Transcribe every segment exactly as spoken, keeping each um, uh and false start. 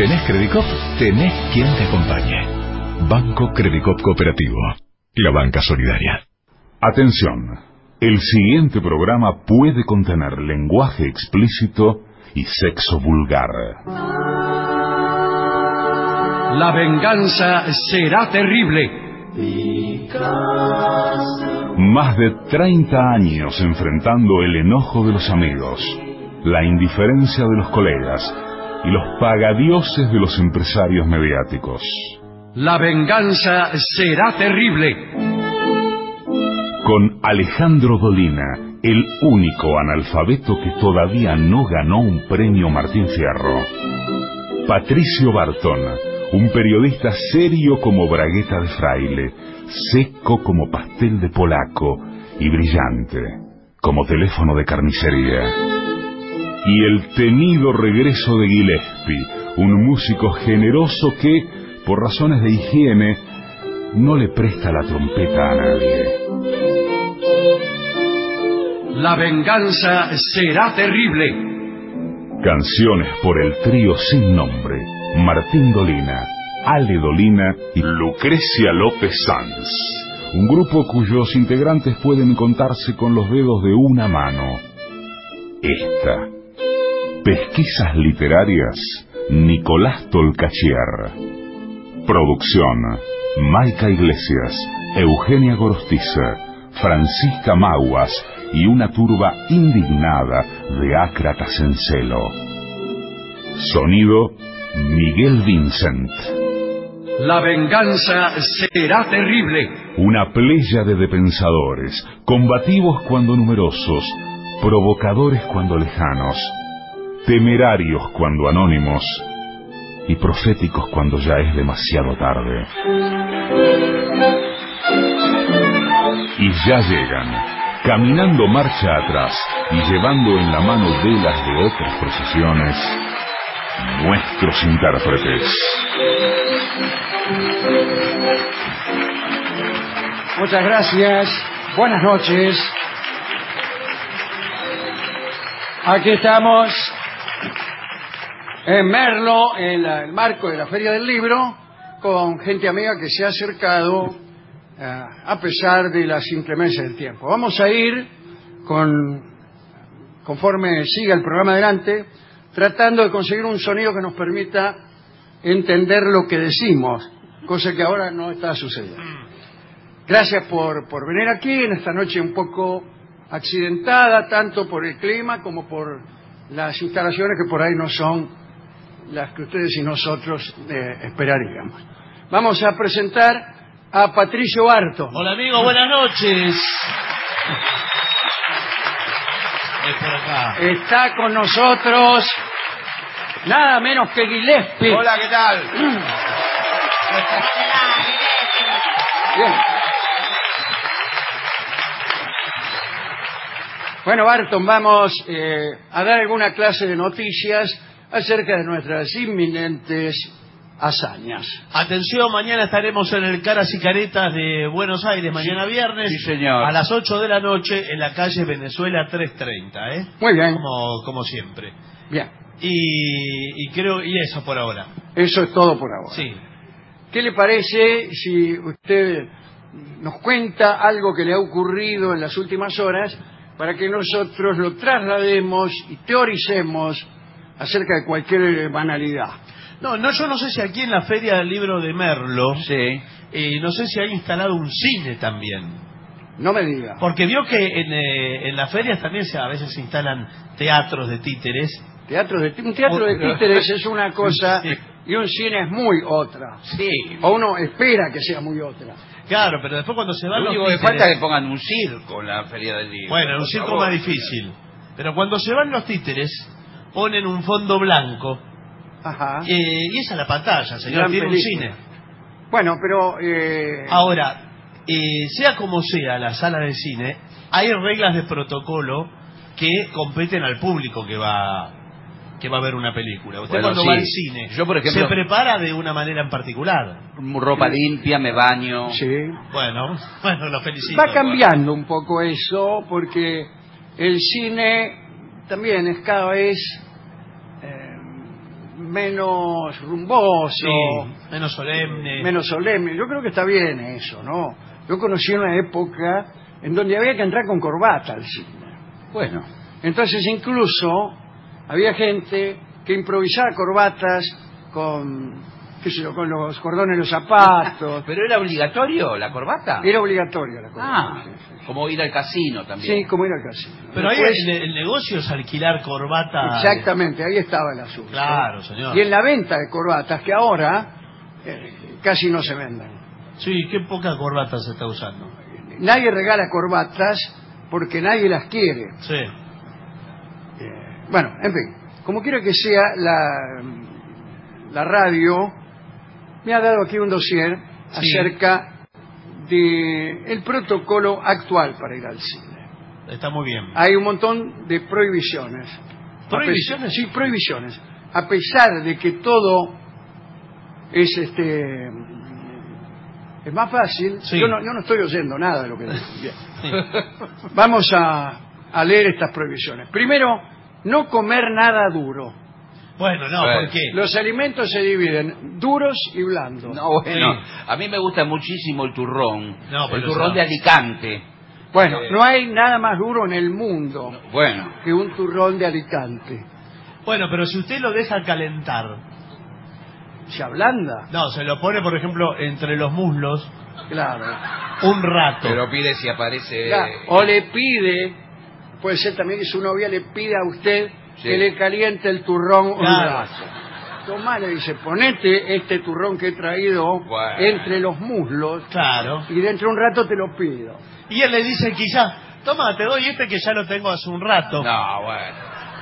¿Tenés Credicop? Tenés quien te acompañe. Banco Credicop Cooperativo. La banca solidaria. Atención. El siguiente programa puede contener lenguaje explícito y sexo vulgar. La venganza será terrible. Más de treinta años enfrentando el enojo de los amigos, la indiferencia de los colegas y los pagadioses de los empresarios mediáticos. La venganza será terrible. Con Alejandro Dolina, el único analfabeto que todavía no ganó un premio Martín Fierro. Patricio Bartón, un periodista serio como bragueta de fraile, seco como pastel de polaco y brillante como teléfono de carnicería. Y el temido regreso de Gillespie, un músico generoso que, por razones de higiene, no le presta la trompeta a nadie. La venganza será terrible. Canciones por el trío sin nombre: Martín Dolina, Ale Dolina y Lucrecia López Sanz. Un grupo cuyos integrantes pueden contarse con los dedos de una mano. Esta. Pesquisas literarias, Nicolás Tolcachier. Producción: Maica Iglesias, Eugenia Gorostiza, Francisca Maguas y una turba indignada de ácratas en celo. Sonido: Miguel Vincent. La venganza será terrible. Una pléyade de pensadores, combativos cuando numerosos, provocadores cuando lejanos, temerarios cuando anónimos y proféticos cuando ya es demasiado tarde. Y ya llegan, caminando marcha atrás y llevando en la mano velas de otras procesiones, nuestros intérpretes. Muchas gracias, buenas noches. Aquí estamos en Merlo, en la, el marco de la Feria del Libro, con gente amiga que se ha acercado uh, a pesar de las inclemencias del tiempo. Vamos a ir, con, conforme siga el programa adelante, tratando de conseguir un sonido que nos permita entender lo que decimos, cosa que ahora no está sucediendo. Gracias por, por venir aquí en esta noche un poco accidentada, tanto por el clima como por las instalaciones que por ahí no son las que ustedes y nosotros eh, esperaríamos. Vamos a presentar a Patricio Bartón. Hola amigo, buenas noches. Es por acá. Está con nosotros nada menos que Gillespie. Hola, ¿qué tal? Bien. Bueno, Barton, vamos eh, a dar alguna clase de noticias acerca de nuestras inminentes hazañas. Atención, mañana estaremos en el Caras y Caretas de Buenos Aires, mañana viernes, sí, señor. A las ocho de la noche en la calle Venezuela trescientos treinta, ¿eh? Muy bien. Como, como siempre. Bien. Y, y creo, y eso por ahora. Eso es todo por ahora. Sí. ¿Qué le parece si usted nos cuenta algo que le ha ocurrido en las últimas horas para que nosotros lo traslademos y teoricemos acerca de cualquier banalidad? No, no, yo no sé si aquí en la Feria del Libro de Merlo, Sí. eh, no sé si hay instalado un cine también. No me diga. Porque vio que en, eh, en las ferias también se, a veces se instalan teatros de títeres. Teatro de, un teatro de títeres es una cosa y un cine es muy otra. Sí. O uno espera que sea muy otra. Claro, pero después cuando se van Lo los único que títeres... falta es que pongan un circo en la Feria del Libro. Bueno, un circo más difícil. Pero cuando se van los títeres, ponen un fondo blanco. Ajá. Eh, y esa es la pantalla, señor, Gran tiene película. un cine. Bueno, pero... Eh... Ahora, eh, sea como sea la sala de cine, hay reglas de protocolo que competen al público que va que va a ver una película. Usted Bueno, cuando sí. va al cine, Yo, por ejemplo, se prepara de una manera en particular. ropa limpia, me baño. Sí. Bueno, bueno, lo felicito. Va cambiando un poco eso porque el cine también es cada vez eh, menos rumboso, Sí, menos solemne. menos solemne. Yo creo que está bien eso, ¿no? Yo conocí una época en donde había que entrar con corbata al cine. Bueno, Entonces incluso había gente que improvisaba corbatas con, qué sé yo, con los cordones de los zapatos. ¿pero era obligatorio la corbata? Era obligatoria la corbata. Ah, sí, sí. como ir al casino también. Sí, como ir al casino. Pero ahí Después- el, el negocio es alquilar corbata. Exactamente, ahí estaba el asunto. Claro, señor. Y en la venta de corbatas, que ahora eh, casi no se venden. Sí, qué poca corbata se está usando. Nadie regala corbatas porque nadie las quiere. Sí. Eh, bueno, en fin, como quiera que sea, la, la radio me ha dado aquí un dossier Sí. acerca de el protocolo actual para ir al cine. Está muy bien. Hay un montón de prohibiciones. ¿Prohibiciones? A pe- Sí, prohibiciones. A pesar de que todo es este es más fácil, Sí. yo, no, yo no estoy oyendo nada de lo que digo. Bien. Sí. Vamos a, a leer estas prohibiciones. Primero, no comer nada duro. Bueno, no, Bueno. ¿por qué? Los alimentos se dividen duros y blandos. No, bueno, Sí. a mí me gusta muchísimo el turrón. No, pero el turrón no. de Alicante. Bueno, Eh. no hay nada más duro en el mundo Bueno, que un turrón de Alicante. Bueno, pero si usted lo deja calentar, ¿Se ablanda? no, se lo pone, por ejemplo, entre los muslos Claro. un rato. pero pide si aparece... Ya, o le pide, puede ser también que su novia le pida a usted Sí. que le caliente el turrón un Claro. rato. Tomá, le dice, ponete este turrón que he traído Bueno. entre los muslos Claro. y dentro de un rato te lo pido. Y él le dice quizás, toma, te doy este que ya lo tengo hace un rato. No, bueno.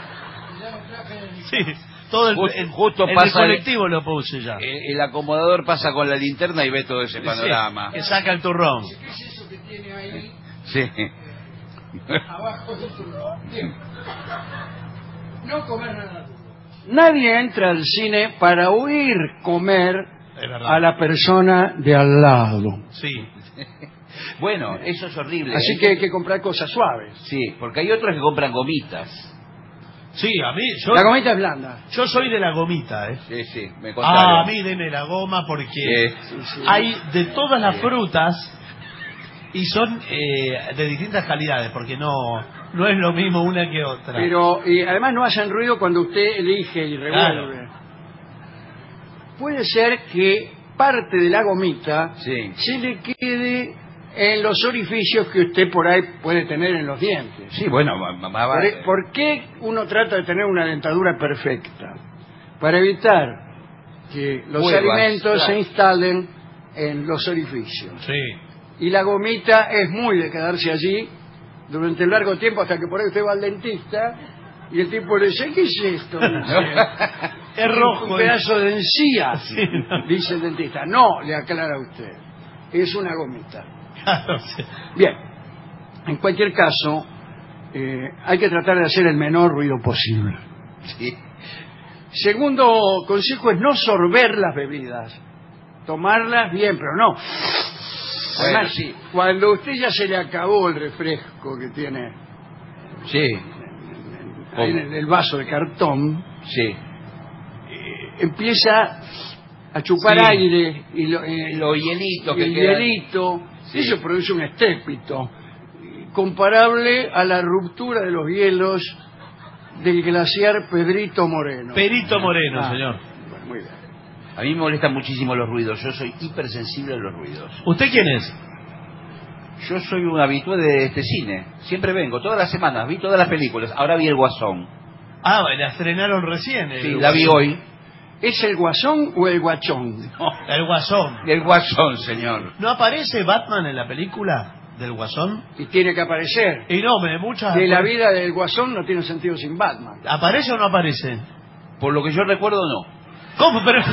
Sí, todo el, Justo- el- justo en el pasa el- colectivo lo puse ya. El, el acomodador pasa con la linterna y ve todo ese panorama. Sí, que saca el turrón. ¿Qué es eso que tiene ahí Sí. abajo del turrón? Bien. No comer nada duro. Nadie entra al cine para oír comer Es verdad. a la persona de al lado. Sí. Bueno, eso es horrible. Así que hay que comprar cosas suaves. Sí, porque hay otros que compran gomitas. Sí, a mí, yo, La gomita es blanda. yo soy de la gomita, ¿eh? Sí, sí, me contaron. Ah, a mí deme la goma porque Sí. Sí, sí. hay de todas las frutas y son eh, de distintas calidades, porque no no es lo mismo una que otra. Pero y además no hacen ruido cuando usted elige y revuelve. Puede ser que parte de la gomita Sí. se le quede en los orificios que usted por ahí puede tener en los dientes. Sí, bueno, mamá va... ¿Por, e- por qué uno trata de tener una dentadura perfecta? Para evitar que los Huevas, alimentos claro. se instalen en los orificios. Sí. Y la gomita es muy de quedarse allí durante un largo tiempo hasta que por ahí usted va al dentista y el tipo le dice, ¿qué es esto? Dice, Es rojo. un pedazo de encía, Sí, no. dice el dentista. No, le aclara usted, es una gomita. Claro, sí. Bien, en cualquier caso, eh, hay que tratar de hacer el menor ruido posible. Sí. Segundo consejo es no sorber las bebidas. Tomarlas bien, pero no. Bueno, Además, sí. cuando a usted ya se le acabó el refresco que tiene Sí, ahí en el, el vaso de cartón, sí. eh, empieza a chupar Sí. aire y lo, eh, Los hielitos y que el quedan. hielito, Sí. eso produce un estrépito eh, comparable a la ruptura de los hielos del glaciar Pedrito Moreno. Perito Moreno, Ah, señor. bueno, muy bien. A mí me molestan muchísimo los ruidos. Yo soy hipersensible a los ruidos. ¿Usted quién es? Yo soy un habitué de este cine. Siempre vengo, todas las semanas. Vi todas las películas. Ahora vi El Guasón. Ah, la estrenaron recién. el Sí, la vi Guasón. hoy. ¿Es el guasón o el guachón? El Guasón. El Guasón, señor. ¿No aparece Batman en la película del Guasón? Y tiene que aparecer. Y no, me muchas... De la vida del guasón no tiene sentido sin Batman. ¿Aparece o no aparece? Por lo que yo recuerdo, no. ¿Cómo? Pero...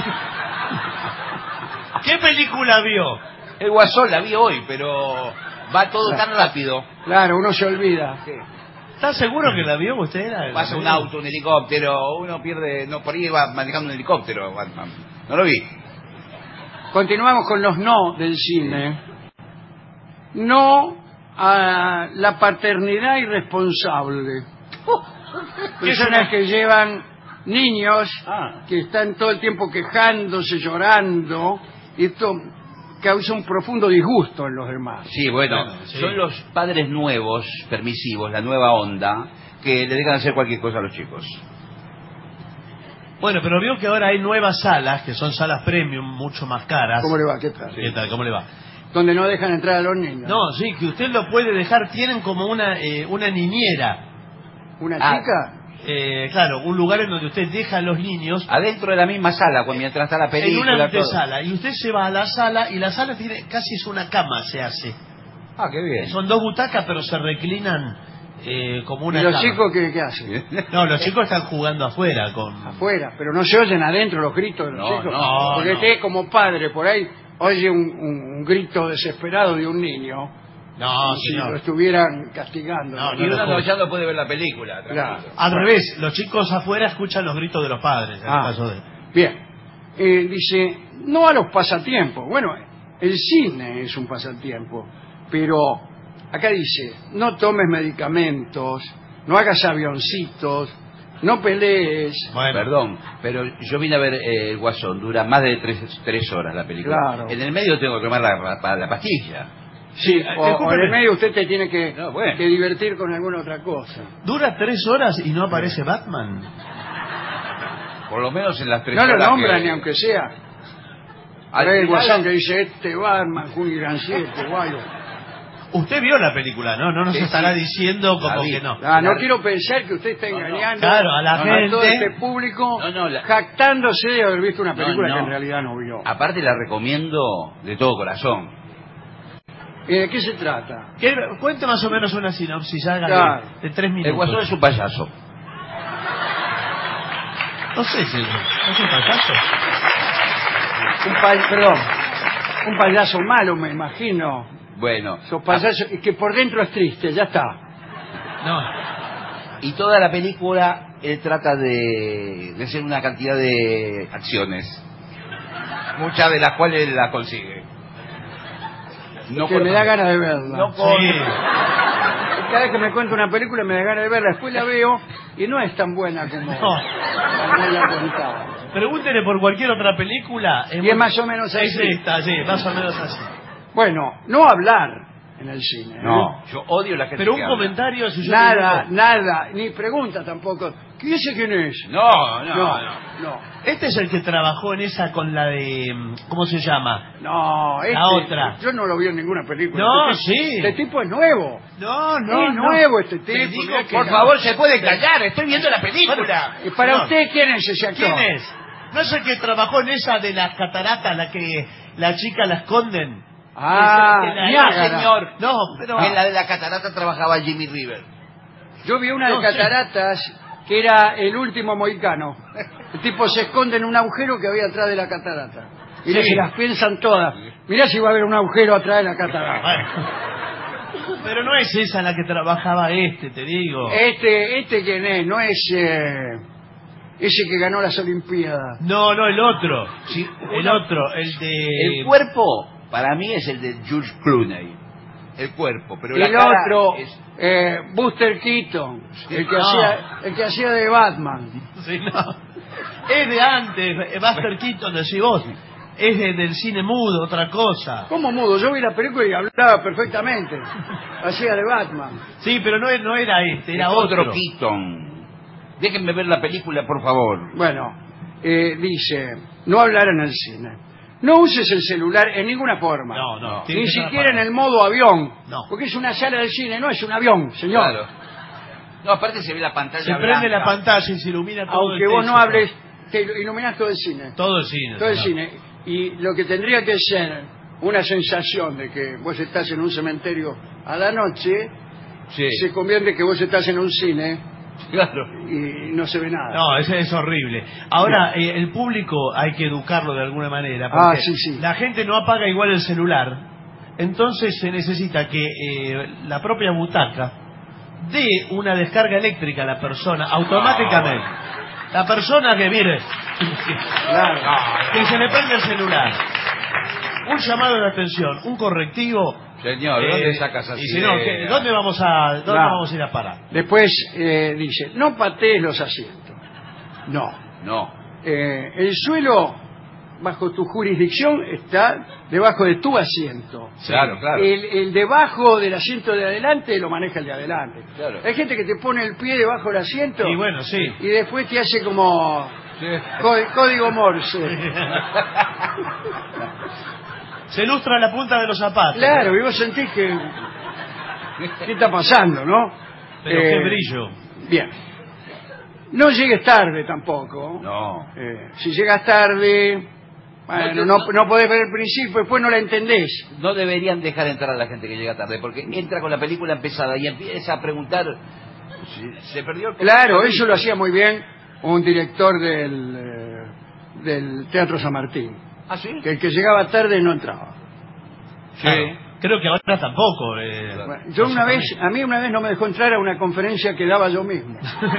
¿Qué película vio? El Guasón la vi hoy, pero va todo tan rápido. Claro, uno se olvida. ¿Está seguro que la vio usted? La- la Pasa un película? auto, un helicóptero, uno pierde... No, por ahí va manejando un helicóptero. Batman. No lo vi. Continuamos con los no del cine. No a la paternidad irresponsable. ¿Qué es Personas una- que llevan niños Ah. que están todo el tiempo quejándose, llorando, y esto causa un profundo disgusto en los demás. Sí, bueno, Bueno, sí. son los padres nuevos, permisivos, la nueva onda, que le dejan hacer cualquier cosa a los chicos. Bueno, pero vio que ahora hay nuevas salas, que son salas premium, mucho más caras. ¿Cómo le va? ¿Qué tal? ¿Qué tal? ¿Cómo le va? Donde no dejan entrar a los niños. No, sí, que usted lo puede dejar, tienen como una eh, una niñera. ¿Una Ah. chica? Eh, claro, un lugar en donde usted deja a los niños Adentro de la misma sala, cuando mientras está la en película. una todo. antesala. Y usted se va a la sala, y la sala tiene casi es una cama, se hace. Ah, qué bien. Son dos butacas, pero se reclinan eh, como una ¿Y los cama. chicos qué, qué hacen? No, los chicos están jugando afuera con... Afuera, pero no se oyen adentro los gritos de los No, chicos. no, Porque no. usted como padre por ahí oye un, un- un grito desesperado de un niño, No, como si lo señor. estuvieran castigando. No, Y no, uno no, no, ya no puede ver la película. Claro. tranquilo. Al revés, los chicos afuera escuchan los gritos de los padres, en Ah. el caso de... Bien. Eh, dice, no a los pasatiempos. Bueno, el cine es un pasatiempo, pero acá dice, no tomes medicamentos, no hagas avioncitos, no pelees. Bueno, Perdón, pero yo vine a ver eh, El Guasón, dura más de tres, tres horas la película. Claro. En el medio tengo que tomar la, la, la pastilla. Sí, Eh, o, o en discúlpeme. el medio usted te tiene que, No, bueno. que divertir con alguna otra cosa. dura tres horas y no aparece Batman. Por lo menos en las tres No lo horas nombran que- ni aunque sea. Al Ahora el final- guasón que dice, este Batman, Juni Granciete, guayo. Usted vio la película, ¿no? No nos Sí, estará sí. diciendo La como vi. que no. Ah, no Claro. quiero pensar que usted está No, no. engañando Claro, a la a gente. todo este público, No, no, la- jactándose de haber visto una No, película no. que en realidad no vio. Aparte la recomiendo de todo corazón. Eh, ¿De qué se trata? ¿Qué- Cuente más o menos una sinopsis, hágale, Claro. de tres minutos. El Guasón es un payaso. No sé si es un payaso. Un pa- perdón, un payaso malo, me imagino. Bueno, Esos payasos y que por dentro es triste, ya está. No. y toda la película él trata de, de hacer una cantidad de acciones, muchas de las cuales las consigue. No que con- me da ganas de verla. no con- Sí. Cada vez que me cuento una película me da ganas de verla, después la veo y no es tan buena como, No. como la contaba. Pregúntele por cualquier otra película. Y es más o menos así. Es esta, sí, más o menos así. Bueno, no hablar en el cine. ¿eh? No, yo odio la gente Pero que un habla. comentario, si yo Nada, te digo, nada, ni pregunta tampoco. ¿Quién dice quién es? No, no, no, no. no. Este es el que trabajó en esa con la de... ¿Cómo se llama? No, este, otra. Yo no lo vi en ninguna película. No, este, sí. Este tipo es nuevo. No, es nuevo este Te tipo. digo mirá que que Por no. favor, se puede callar, estoy viendo la película. ¿Y para No. usted quién es ese actor? ¿Quién es? ¿No es el que trabajó en esa de las cataratas, la que la chica la esconden? Ah, Esa que la- Niágara. señor. No, pero... En la de la catarata trabajaba Jimmy River. Yo vi una No, de sí. cataratas que era el último mohicano. El tipo se esconde en un agujero que había atrás de la catarata. Y Sí. se las piensan todas. Mirá si va a haber un agujero atrás de la catarata. Bueno. Pero no es esa la que trabajaba este, te digo. Este, este quién es, no es eh, ese que ganó las Olimpiadas. No, no, el otro. Sí, El uno- otro, el de... El cuerpo, para mí, es el de George Clooney. El cuerpo, pero Y la el cara otro, es- eh, Buster Keaton, el que, No. hacía, el que hacía de Batman. Sí, no. Es de antes, eh, Buster Keaton, decís vos. Es de- del cine mudo, otra cosa. ¿Cómo mudo? Yo vi la película y hablaba perfectamente. Hacía de Batman. Sí, pero no, es- no era este, era es otro. otro Keaton. Déjenme ver la película, por favor. Bueno, eh, dice, no hablar en el cine. No uses el celular en ninguna forma. No, no. tiene Ni que estar siquiera en apagado. el modo avión. No. Porque es una sala de cine, no es un avión, señor. Claro. No, aparte se ve la pantalla Se prende blanca. la pantalla y se ilumina todo Aunque el vos no texto. hables, te iluminás todo el cine. Todo el cine. Todo el señor. cine. Y lo que tendría que ser una sensación de que vos estás en un cementerio a la noche, Sí. se convierte que vos estás en un cine Claro. y no se ve nada. No, ese es horrible. Ahora, eh, el público hay que educarlo de alguna manera. Porque Ah, sí, sí. la gente no apaga igual el celular. Entonces se necesita que eh, la propia butaca dé una descarga eléctrica a la persona automáticamente. La persona que mire, Claro. que se le prende el celular. Un llamado de atención, un correctivo. Señor, ¿dónde eh, sacas así? Y si no, ¿qué- ¿dónde vamos a dónde Claro. vamos a ir a parar? Después eh, dice, no patees los asientos. No. No. Eh, el suelo, bajo tu jurisdicción, está debajo de tu asiento. Claro, claro. El, el debajo del asiento de adelante lo maneja el de adelante. Claro. Hay gente que te pone el pie debajo del asiento Y bueno, sí. y después te hace como có- código Morse. Se ilustra la punta de los zapatos. Claro, y vos sentís que... ¿Qué está pasando, no? Pero Eh, qué brillo. Bien. No llegues tarde tampoco. No. Eh, si llegas tarde, bueno, no, no podés ver el principio, después no la entendés. No deberían dejar entrar a la gente que llega tarde, porque entra con la película empezada y empieza a preguntar, ¿se, se perdió el Claro, eso lo hacía muy bien un director del, eh, del Teatro San Martín. ¿Ah, sí? Que el que llegaba tarde no entraba. Claro. Creo que ahora tampoco. Eh, Bueno, yo una vez, a mí una vez no me dejó entrar a una conferencia que daba yo mismo.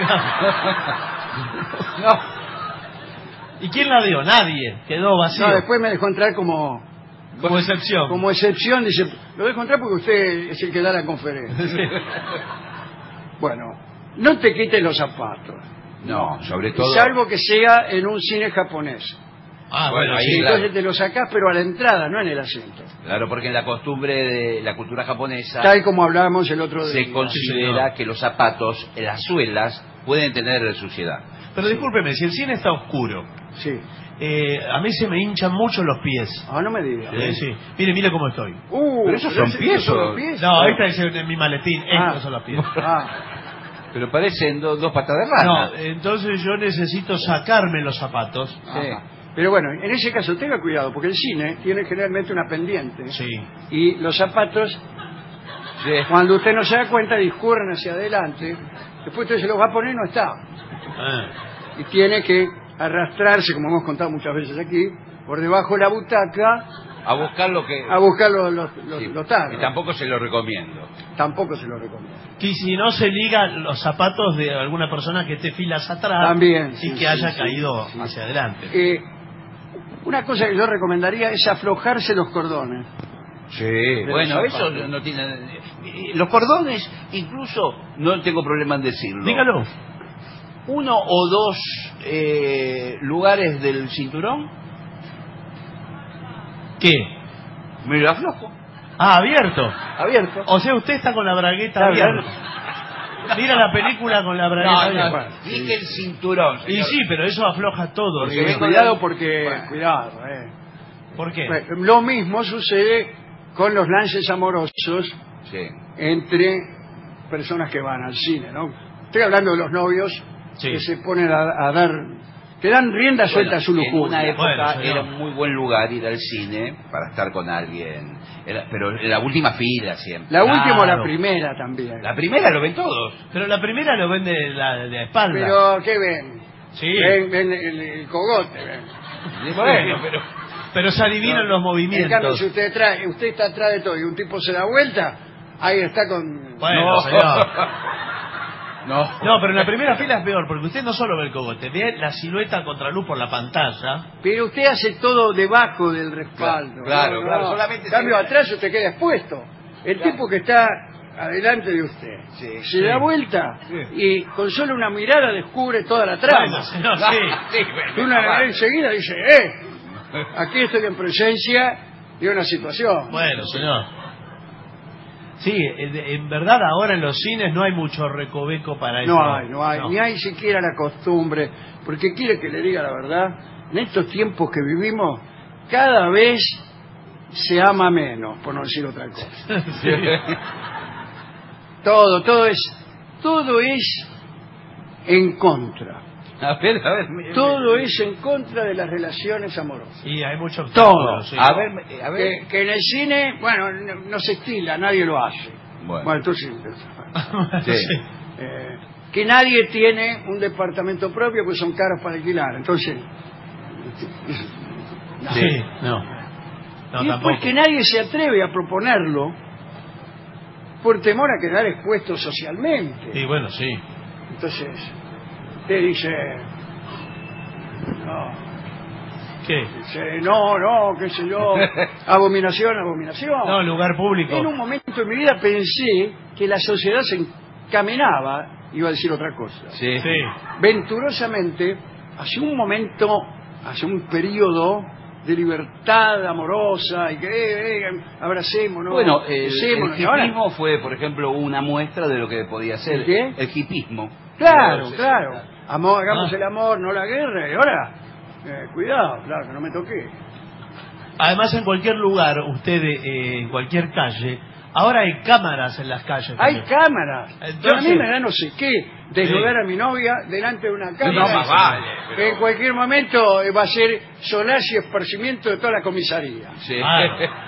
No. ¿Y quién la dio? Nadie. Quedó vacío. No, después me dejó entrar como, Como excepción. como excepción, dice, lo dejo entrar porque usted es el que da la conferencia. Sí. Bueno, no te quites los zapatos, No, sobre todo... salvo que sea en un cine japonés. Ah, Bueno, bueno, ahí sí. claro. Entonces te lo sacás, pero a la entrada, no en el asiento. Claro, porque en la costumbre de la cultura japonesa Tal como hablábamos el otro día. se considera que los zapatos, las suelas, pueden tener suciedad. Pero discúlpeme, si el cine está oscuro, Sí. eh, a mí se me hinchan mucho los pies. Ah, no me digas. Eh, sí. Mire, mire cómo estoy. Uh, Pero esos son ese- pies, ¿esos son ¿o? los pies? No, esta es en mi maletín. Ah. Estos son los pies. Ah, Pero parecen do- dos patas de rana. No, entonces yo necesito sacarme los zapatos. Sí. ajá. Pero bueno, en ese caso tenga cuidado, porque el cine tiene generalmente una pendiente. Sí. Y los zapatos, Sí. cuando usted no se da cuenta, discurren hacia adelante. Después usted se los va a poner y no está. Ah. Y tiene que arrastrarse, como hemos contado muchas veces aquí, por debajo de la butaca A buscar lo que... a buscar los, los, los, Sí. los tarros. Y tampoco se lo recomiendo. Tampoco se lo recomiendo. Y si no se ligan los zapatos de alguna persona que esté filas atrás También, y sí, que sí, haya sí, caído sí. hacia adelante. Eh, una cosa que yo recomendaría es aflojarse los cordones. Sí. Bueno, los eso zapatos. no tiene... eh, Los cordones, incluso, no tengo problema en decirlo. Dígalo. Uno o dos eh, lugares del cinturón, ¿Qué? me lo aflojo. Ah, abierto. Abierto. O sea, usted está con la bragueta Claro, abierta. Mira la película con la bragueta abierta. dije el cinturón. Y señor. sí, pero eso afloja todo. Porque ¿sí? vengo Cuidado de- porque... Bueno. Cuidado, eh. ¿Por qué? Bueno, lo mismo sucede con los lances amorosos Sí. entre personas que van al cine, ¿no? Estoy hablando de los novios Sí. que se ponen a, a dar, que dan rienda suelta a su En una lujuria. época Bueno, señor. era un muy buen lugar ir al cine para estar con alguien. Era- pero en la última fila siempre. La última o la Claro. primera también. La primera lo ven todos. Pero la primera lo vende de la, de la espalda. Pero, ¿qué ven? Sí. Ven, ven el, el cogote, ven. Bueno, pero, pero se adivinan los En cambio, movimientos. si usted, trae, usted está atrás de todo y un tipo se da vuelta, ahí está con... Bueno, No. señor. No. No, pero en la primera fila es peor, porque usted no solo ve el cogote, ve la silueta a contraluz por la pantalla. Pero usted hace todo debajo del respaldo. Claro, ¿no? claro, No. solamente En cambio, se- atrás usted queda expuesto. El Claro. tipo que está adelante de usted Sí, se sí. da vuelta Sí. y con solo una mirada descubre toda la trama. Bueno, señor, No, sí. sí, bueno, Y una vale. enseguida dice, ¡eh! Aquí estoy en presencia de una situación. Bueno, señor. Sí, en, en verdad ahora en los cines no hay mucho recoveco para eso. No hay, no hay, ni hay siquiera la costumbre, porque quiere que le diga la verdad, en estos tiempos que vivimos, cada vez se ama menos, por no decir otra cosa. Sí. Todo, todo es, todo es en contra. A ver, a ver. mire, Todo mire. es en contra de las relaciones amorosas. Y hay mucho Todo. obstáculo, sí. A ver, eh, a ver. Que, que en el cine, bueno, no, no se estila, nadie lo hace. Bueno. entonces, Sí. Sí. eh, que nadie tiene un departamento propio, pues son caros para alquilar. Entonces, no. Sí, no. No, y después tampoco. que nadie se atreve a proponerlo por temor a quedar expuesto socialmente. Y bueno, sí. Entonces, usted dice, no, ¿Qué? dice, no, no, qué sé yo, abominación, abominación. No, lugar público. En un momento de mi vida pensé que la sociedad se encaminaba, iba a decir otra cosa, Sí. Sí. venturosamente hacia un momento, hacia un periodo de libertad amorosa y que eh, eh, abracémonos, Bueno, el, besémonos, el y ahora- hipismo fue, por ejemplo, una muestra de lo que podía ser. ¿El qué? El hipismo. Claro, Sí, sí, claro. sí. Amor, hagamos Ah. el amor, no la guerra. Y ahora, eh, cuidado, claro, que no me toque. Además, en cualquier lugar, usted, eh, en cualquier calle, ahora hay cámaras en las calles. Hay también. cámaras. Entonces- Yo a mí me da no sé qué desnudar Sí. a mi novia delante de una No, cámara. más vale. Que pero- en cualquier momento eh, va a ser solaz y esparcimiento de toda la comisaría. Sí. Ah.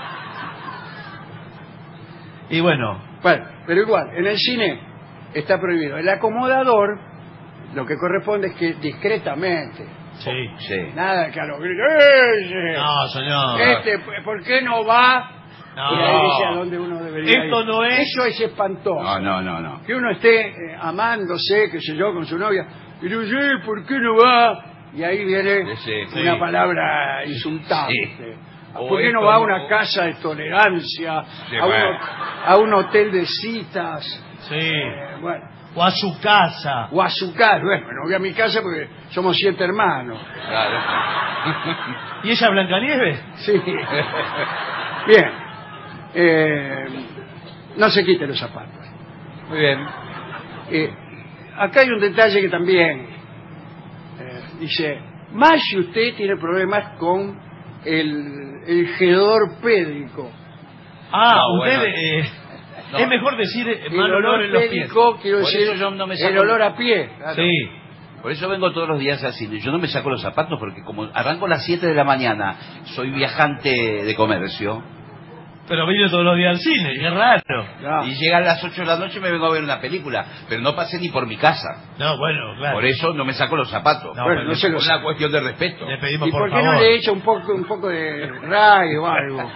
Y bueno, Bueno, pero igual, en el cine está prohibido. El acomodador, lo que corresponde es que discretamente, sí. Sí. nada que a los gritos, ¡eh! No, señor. Este, ¿por qué no va? No. Y ahí dice a dónde uno debería Esto ir. no es- Eso es espantoso. No, no, no, no. Que uno esté eh, amándose, qué sé yo, con su novia, y le dice, "Eh, ¿por qué no va?" Y ahí viene Sí, sí. una palabra insultante. Sí. O ¿Por qué no esto va a no- una casa de tolerancia, Sí, a, un, bueno. a un hotel de citas? Sí. Eh, bueno, O a su casa. o a su casa. Bueno, no voy a mi casa porque somos siete hermanos. Claro. ¿Y ella Blancanieves? Sí. Bien. Eh, no se quite los zapatos. Muy bien. Eh, acá hay un detalle que también eh, dice, más si usted tiene problemas con el, el hedor pédico. Ah, No, usted... bueno. eh, No. Es mejor decir eh, El mal olor en los pies. pédico, quiero Por decir, eso yo no me el saco- olor a pie. Claro. Sí. Por eso vengo todos los días al cine. Yo no me saco los zapatos porque como arranco a las siete de la mañana, soy viajante de comercio, Pero viene todos los días al cine, qué raro. Ah. y llega a las ocho de la noche y me vengo a ver una película, pero no pasé ni por mi casa. No, bueno, claro. Por eso no me saco los zapatos. No, Bueno, pero no se Es los una cuestión de respeto. Le pedimos ¿Y por, por qué favor. no le echa un poco, un poco de ray o algo? Bueno.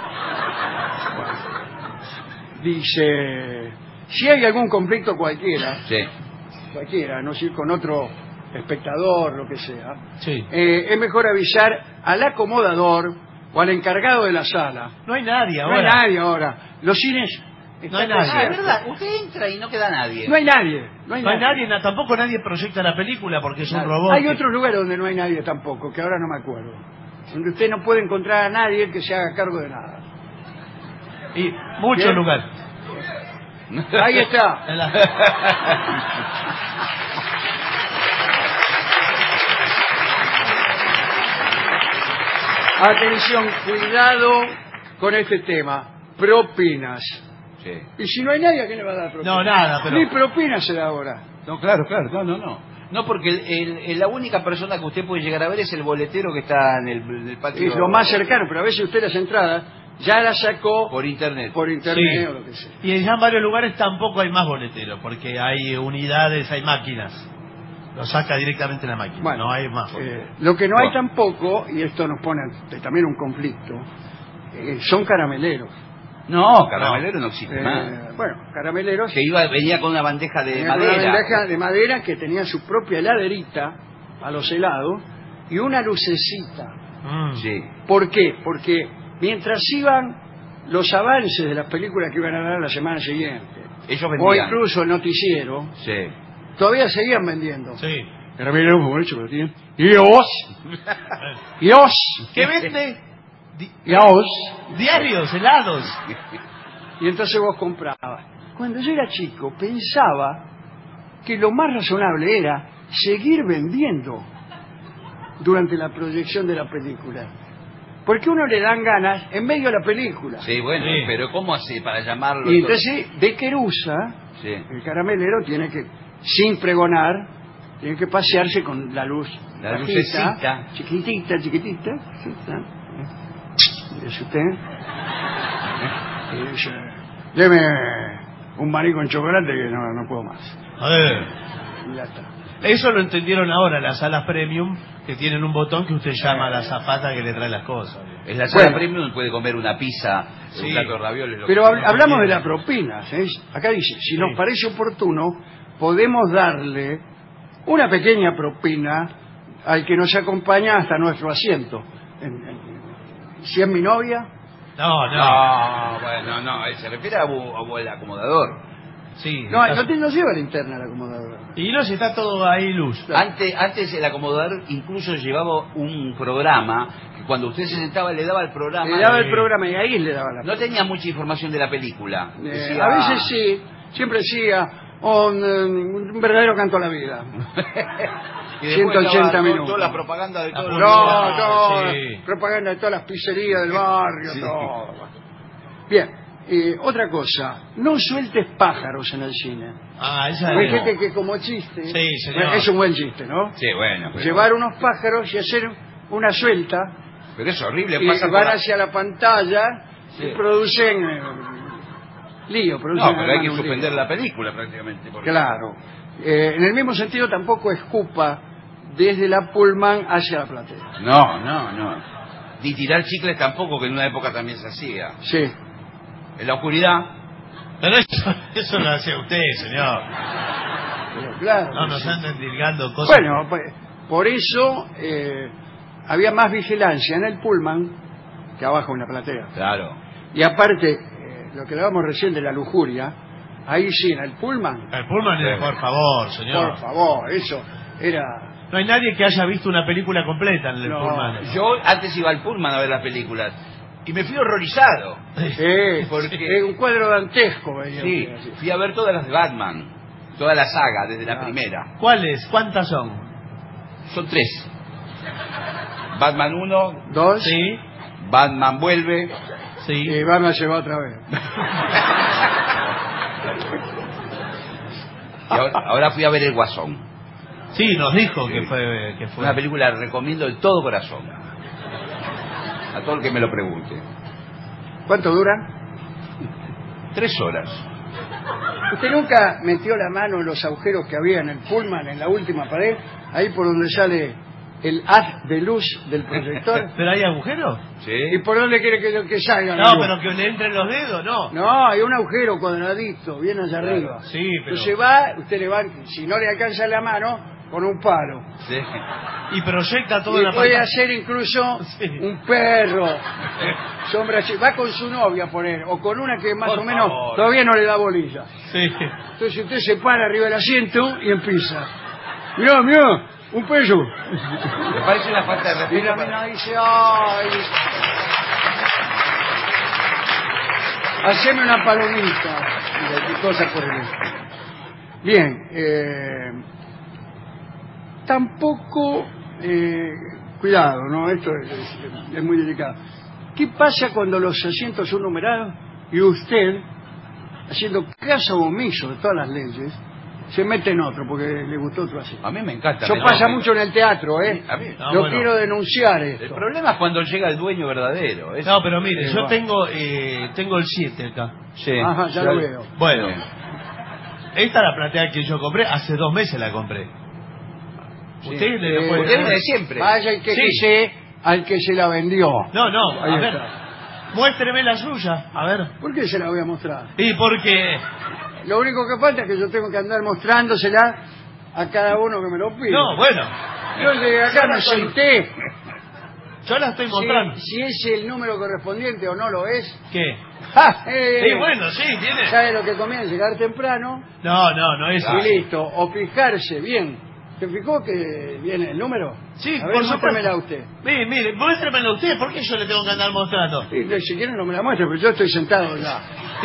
Dice, si hay algún conflicto cualquiera, Sí. cualquiera, no sé, con otro espectador, lo que sea, Sí. eh, es mejor avisar al acomodador o al encargado de la sala. No hay nadie No ahora. hay nadie ahora. Los cines No hay están nadie. Ah, es desiertos. verdad. Usted entra y no queda nadie. No hay nadie. No hay No hay nadie. nadie, na- tampoco nadie proyecta la película porque es un Claro. robot. Hay que- otros lugares donde no hay nadie tampoco, que ahora no me acuerdo. Donde usted no puede encontrar a nadie que se haga cargo de nada. Y muchos Bien. lugares. Ahí está. En la- Atención, cuidado con este tema. Propinas. Sí. Y si no hay nadie, ¿a quién le va a dar propinas? No, nada, pero... Ni propinas se da ahora. No, claro, claro, no, no, no. No, porque el, el- el- la única persona que usted puede llegar a ver es el boletero que está en el, en el patio. Es lo más cercano, pero a veces usted las entradas ya las sacó Por internet. por internet Sí. o lo que sea. Y ya en varios lugares tampoco hay más boleteros, porque hay unidades, hay máquinas. Lo saca directamente la máquina, Bueno, no hay más. eh, lo que no hay Bueno. tampoco, y esto nos pone ante también un conflicto, eh, son carameleros. No, caramelero no existe Eh, más. bueno, carameleros Que iba, venía con una bandeja de tenían madera. una bandeja de madera que tenía su propia heladerita a los helados y una lucecita. Mm. Sí. ¿Por qué? Porque mientras iban los avances de las películas que iban a dar la semana siguiente, Ellos o vendían. incluso el noticiero, Sí. todavía seguían vendiendo. Sí. Carameleros, como he dicho, pero tienen. Y os, y os, ¿Qué vende? Di- y os. Diarios, helados. Y entonces vos comprabas. Cuando yo era chico pensaba que lo más razonable era seguir vendiendo durante la proyección de la película. Porque uno le dan ganas en medio de la película. Sí, bueno, Sí. pero ¿cómo hace para llamarlo? Y entonces de Querusa, Sí. el caramelero tiene que, sin pregonar, tiene que pasearse con la luz. La bajita, lucecita. Chiquitita, chiquitita. chiquitita. ¿Es usted? Y dice, deme un maní con chocolate que no, no puedo más. A ver. Y ya está. Eso lo entendieron ahora las salas premium, que tienen un botón que usted llama a la zapata que le trae las cosas. En la sala Bueno. premium puede comer una pizza, Sí. un plato de ravioles. lo Pero que hab- sea. hablamos de la propina. ¿eh? Acá dice, si Sí. nos parece oportuno, podemos darle una pequeña propina al que nos acompaña hasta nuestro asiento. En- en- si es mi novia, No, no. No, bueno, no, él se refiere a, bu- a bu- el acomodador. Sí. No, está- no, te, no lleva linterna la acomodadora. Y no, si está todo ahí luz. Antes, antes el acomodador incluso llevaba un programa que cuando usted se sentaba le daba el programa. Le daba eh, el programa y ahí le daba la... No tenía mucha información de la película. Eh, Decía- A veces sí, siempre decía un, un verdadero canto a la vida. Y después ciento ochenta estaba minutos. toda la propaganda de La todos No, los publicidad. todo, Sí. propaganda de todas las pizzerías del barrio, Sí. todo. Bien, eh, otra cosa, no sueltes pájaros en el cine. Ah, esa Hay es. gente que como chiste, Sí, señor. bueno, es un buen chiste, ¿no? Sí, bueno. Pero, Llevar unos pájaros y hacer una suelta pero es horrible. y Pasa van por la- hacia la pantalla Sí. y producen eh, lío, producen No, pero hay que hermano, un suspender lío. la película prácticamente. porque- Claro. Eh, en el mismo sentido tampoco escupa desde la Pullman hacia la platea. No, no, no. Ni tirar chicles tampoco, que en una época también se hacía. Sí. En la oscuridad. Pero eso, eso lo hace usted, señor. Pero claro. No nos sí. anden dilgando cosas. Bueno, pues, por eso eh, había más vigilancia en el Pullman que abajo en la platea. Claro. Y aparte, eh, lo que hablábamos recién de la lujuria, ahí sí, en el Pullman, El Pullman, Sí. por favor, señor. por favor, eso era... No hay nadie que haya visto una película completa en el No. Pullman. Yo antes iba al Pullman a ver las películas y me fui horrorizado. Sí, Porque- es un cuadro dantesco. veía Sí, usted, así. fui a ver todas las de Batman, toda la saga, desde la Ah. primera. ¿Cuáles? ¿Cuántas son? Son tres. Batman uno, Dos, Sí, Batman vuelve. sí. y Batman se va otra vez. Y ahora, ahora fui a ver El Guasón. Sí, nos dijo que fue. Que fue. Una película que recomiendo de todo corazón. A todo el que me lo pregunte. ¿Cuánto dura? Tres horas. ¿Usted nunca metió la mano en los agujeros que había en el Pullman, en la última pared? Ahí por donde sale el haz de luz del proyector. ¿Pero hay agujeros? ¿Sí? ¿Y por dónde quiere que, que salga? la No, luz? pero que le entren los dedos, no. No, hay un agujero cuadradito, bien allá Claro, arriba. sí, pero- Entonces va, usted le va, si no le alcanza la mano, con un palo. Sí. Y proyecta todo Y en la puede pantalla. hacer incluso Sí. un perro, sombra, chi- va con su novia a poner, o con una que más Por o menos favor. todavía no le da bolilla. Sí. Entonces usted se para arriba del asiento y empieza. Mirá, mirá, un perro. Me parece una falta de Y respeto. la para- mina dice, ay, haceme una palomita. Y cosas por el estilo. Bien, eh, tampoco, eh, cuidado, ¿no? Esto es, es- es muy delicado. ¿Qué pasa cuando los asientos son numerados y usted, haciendo caso omiso de todas las leyes, se mete en otro porque le gustó otro asiento? A mí me encanta. Eso me pasa enoja. mucho en el teatro, ¿eh? A mí- No, Lo bueno. quiero denunciar El esto. problema es cuando llega el dueño verdadero. eso. No, pero mire, Sí, yo va. tengo eh, tengo el siete acá. Sí. Ajá, ya lo veo. Bueno, Sí. esta es la platea que yo compré, hace dos meses la compré. Usted le lo Eh, puede usted viene de siempre. Vaya y quejese al que se la vendió. No, no, Ahí a ver, está. muéstreme la suya, a ver. ¿Por qué se la voy a mostrar? Y porque... Lo único que falta es que yo tengo que andar mostrándosela a cada uno que me lo pide. No, bueno, Yo llegué acá, me senté. yo la estoy mostrando. Si, si es el número correspondiente o no lo es. ¿Qué? ¡Ja! Eh, Sí, bueno, sí, tiene... ¿Sabe lo que conviene? Llegar temprano No, no, no es y así. listo. O fijarse bien. ¿Se fijó que viene el número? Sí, a ver, por muéstremela supuesto. usted. Mire, mire, muéstremela usted, ¿por qué yo le tengo que andar mostrando? Y, si quieren no me la muestre, pero yo estoy sentado ya.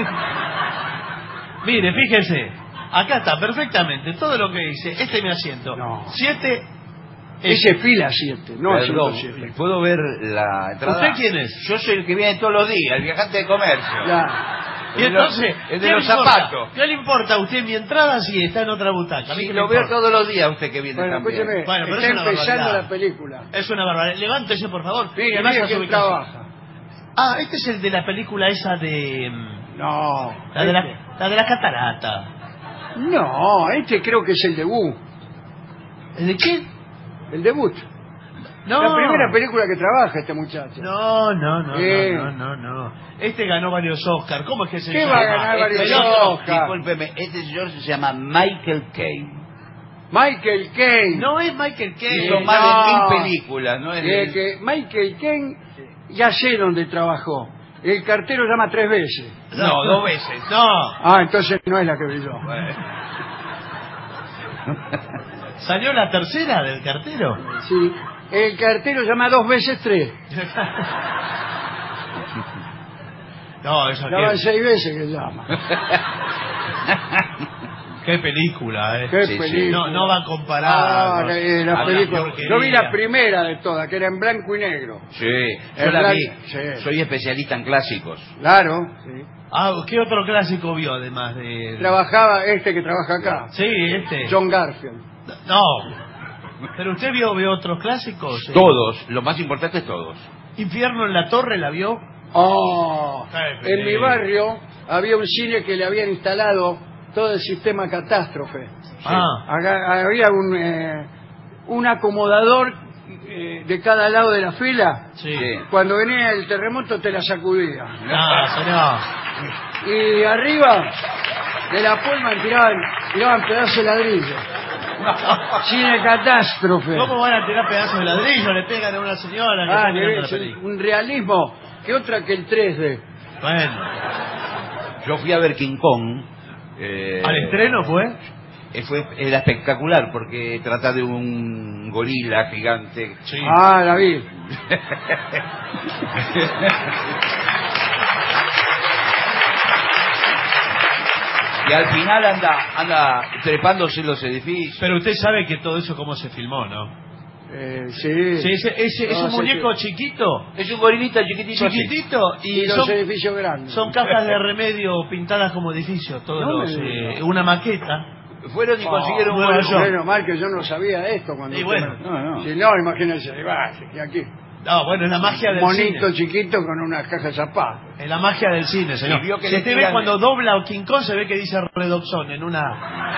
Mire, fíjese, acá está perfectamente todo lo que dice. Este es mi asiento. No. Siete. Ese es fila siete, no Perdón, asiento siete. ¿puedo ver la entrada? ¿Usted quién es? Yo soy el que viene todos los días, el viajante de comercio. Ya. Y El de los- entonces, el de ¿qué los le importa? zapatos. ¿Qué le importa a usted mi entrada si está en otra butaca? A mí Sí, qué me lo veo importa. todos los días usted que viene Bueno, también. escúcheme, Bueno, pero está es una empezando barbaridad. la película. Es una barbaridad. Levántese, por favor. Mire, y vaya mire a su quién ubicación. trabaja. Ah, este es el de la película esa de... mm, No. La de la, este- la de la catarata. No, este creo que es el debut. ¿El de qué? El debut. No. La primera película que trabaja este muchacho. No, no, no, Eh. no, no, no, no. Este ganó varios Oscars. ¿Cómo es que se ¿Qué llama? va a ganar Este varios señor- Oscar? Discúlpeme, este señor se llama Michael Caine. Michael Caine. No es Michael Caine. Hizo no. más de mil películas, ¿no? Es Eh, el- que Michael Caine, ya sé dónde trabajó. El cartero llama tres veces. No, dos veces. No. Ah, entonces no es la que brilló. Bueno. ¿Salió la tercera del cartero? Sí. El cartero llama dos veces tres. No, esa Llaman qué, seis veces que llama. qué película, eh. Qué Sí, sí. película. No, no va a comparar. Ah, la, eh, la a película. porquería. Yo vi la primera de todas, que era en blanco y negro. Sí, yo Es la blan- vi. sí. Soy especialista en clásicos. Claro. Sí. Ah, ¿qué otro clásico vio además de...? Trabajaba este que trabaja acá. Sí, este. John Garfield. No. ¿Pero usted vio, vio otros clásicos? Eh, Todos, lo más importante es todos. ¿Infierno en la Torre la vio? Oh, Qué en mi barrio había un cine que le habían instalado todo el sistema catástrofe. Ah. Acá había un, eh, un acomodador eh, de cada lado de la fila. Sí. Sí. Cuando venía el terremoto te la sacudía. No, señor. Y arriba de la palma tiraban, tiraban pedazos de ladrillo. Cine catástrofe. ¿Cómo van a tirar pedazos de ladrillo? Le pegan a una señora que Ah, está le mirando la ves, película. un realismo que otra que el tres D. Bueno. Yo fui a ver King Kong. eh, ¿Al estreno fue? eh, fue, era espectacular porque trata de un gorila gigante. Sí. Ah, la vi. Y al final anda anda trepándose en los edificios. Pero usted sabe que todo eso cómo se filmó, ¿no? Eh, sí. Sí, ese, ese- es No, un sí, muñeco sí. chiquito, Es un gorilita chiquitito así. chiquitito, y, Y los son, edificios grandes. son cajas de remedio pintadas como edificios, todos No me los, diga. eh, una maqueta. Fueron y consiguieron un Nueva gorila. York. Menos mal que yo no sabía esto cuando... Y usted bueno. me- No, no. Si no, imagínense, va, que aquí. No, bueno, es la magia del Monito cine. chiquito con una caja de zapatos. Es la magia del cine, señor. Y vio que Si le usted ve tiran- cuando dobla o King Kong, se ve que dice Redoxon en una...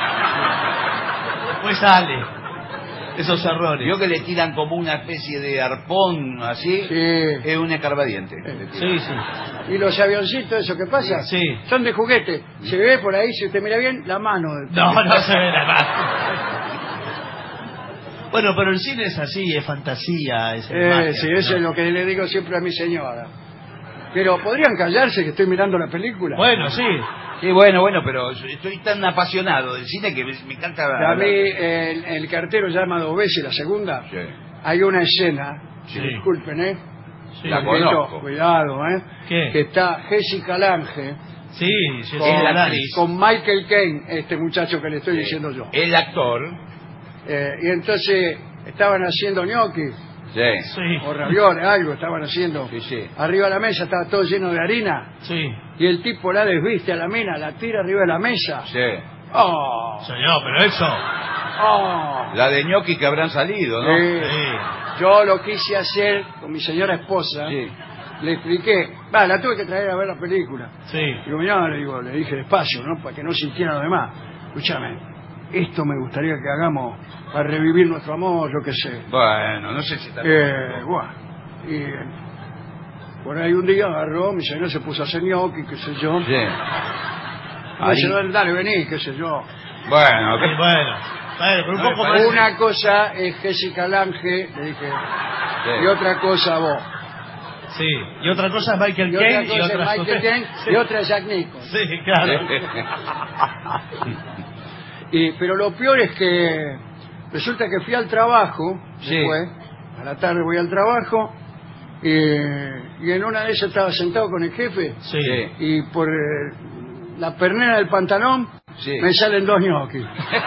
Pues sale. Esos errores. Vio que le tiran como una especie de arpón así. Sí. Es un escarbadiente. le tiran. Sí, sí. Y los avioncitos, ¿eso qué pasa? Sí. Son de juguete. Se ve por ahí, si usted mira bien, la mano. del- No, no se ve nada. Bueno, pero el cine es así, es fantasía, es Eh, magia, sí, ¿no? eso es lo que le digo siempre a mi señora. Pero, ¿podrían callarse que estoy mirando la película? Bueno, sí. Sí, bueno, bueno, pero estoy tan apasionado del cine que me, me encanta... A mí, el, el cartero llama dos veces, la segunda. Sí. Hay una escena, Sí. disculpen, ¿eh? Sí. La Porque conozco. esto, cuidado, ¿eh? ¿Qué? Que está Jessica Lange Sí, sí, con, sí, la la actriz. con Michael Caine, este muchacho que le estoy diciendo yo. El actor... Eh, y entonces estaban haciendo gnocchi Sí. Sí, o ravioles, algo estaban haciendo. Sí, sí. Arriba de la mesa estaba todo lleno de harina sí. y el tipo la desviste a la mina, la tira arriba de la mesa. Sí. ¡Oh! Señor, pero eso... ¡Oh! La de ñoqui que habrán salido, ¿no? Sí. Sí. Yo lo quise hacer con mi señora esposa. Sí. Le expliqué. Va, la tuve que traer a ver la película. Sí. Digo, no, le digo, le dije despacio, ¿no? Para que no sintieran lo demás. Escúchame, esto me gustaría que hagamos para revivir nuestro amor, yo qué sé. Bueno, no sé si está... Eh, bueno, y eh, por ahí un día agarró, mi señor se puso a hacer gnocchi, qué sé yo. Sí. Me dice, Ahí. dale, vení, qué sé yo. Bueno, Sí, ¿qué- bueno. Bueno, pero un No me poco parece- más... Una cosa es Jessica Lange, le dije, Sí. y otra cosa vos. Sí. Y otra cosa es Michael Y otra Caine y cosa otra es Michael usted. Caine Sí. y otra es Jack Nicholson. Sí, claro. Y, pero lo peor es que resulta que fui al trabajo, Sí. después, a la tarde voy al trabajo, y, y en una de esas estaba sentado con el jefe, Sí. Sí. y por eh, la pernera del pantalón Sí. me salen dos ñoquis.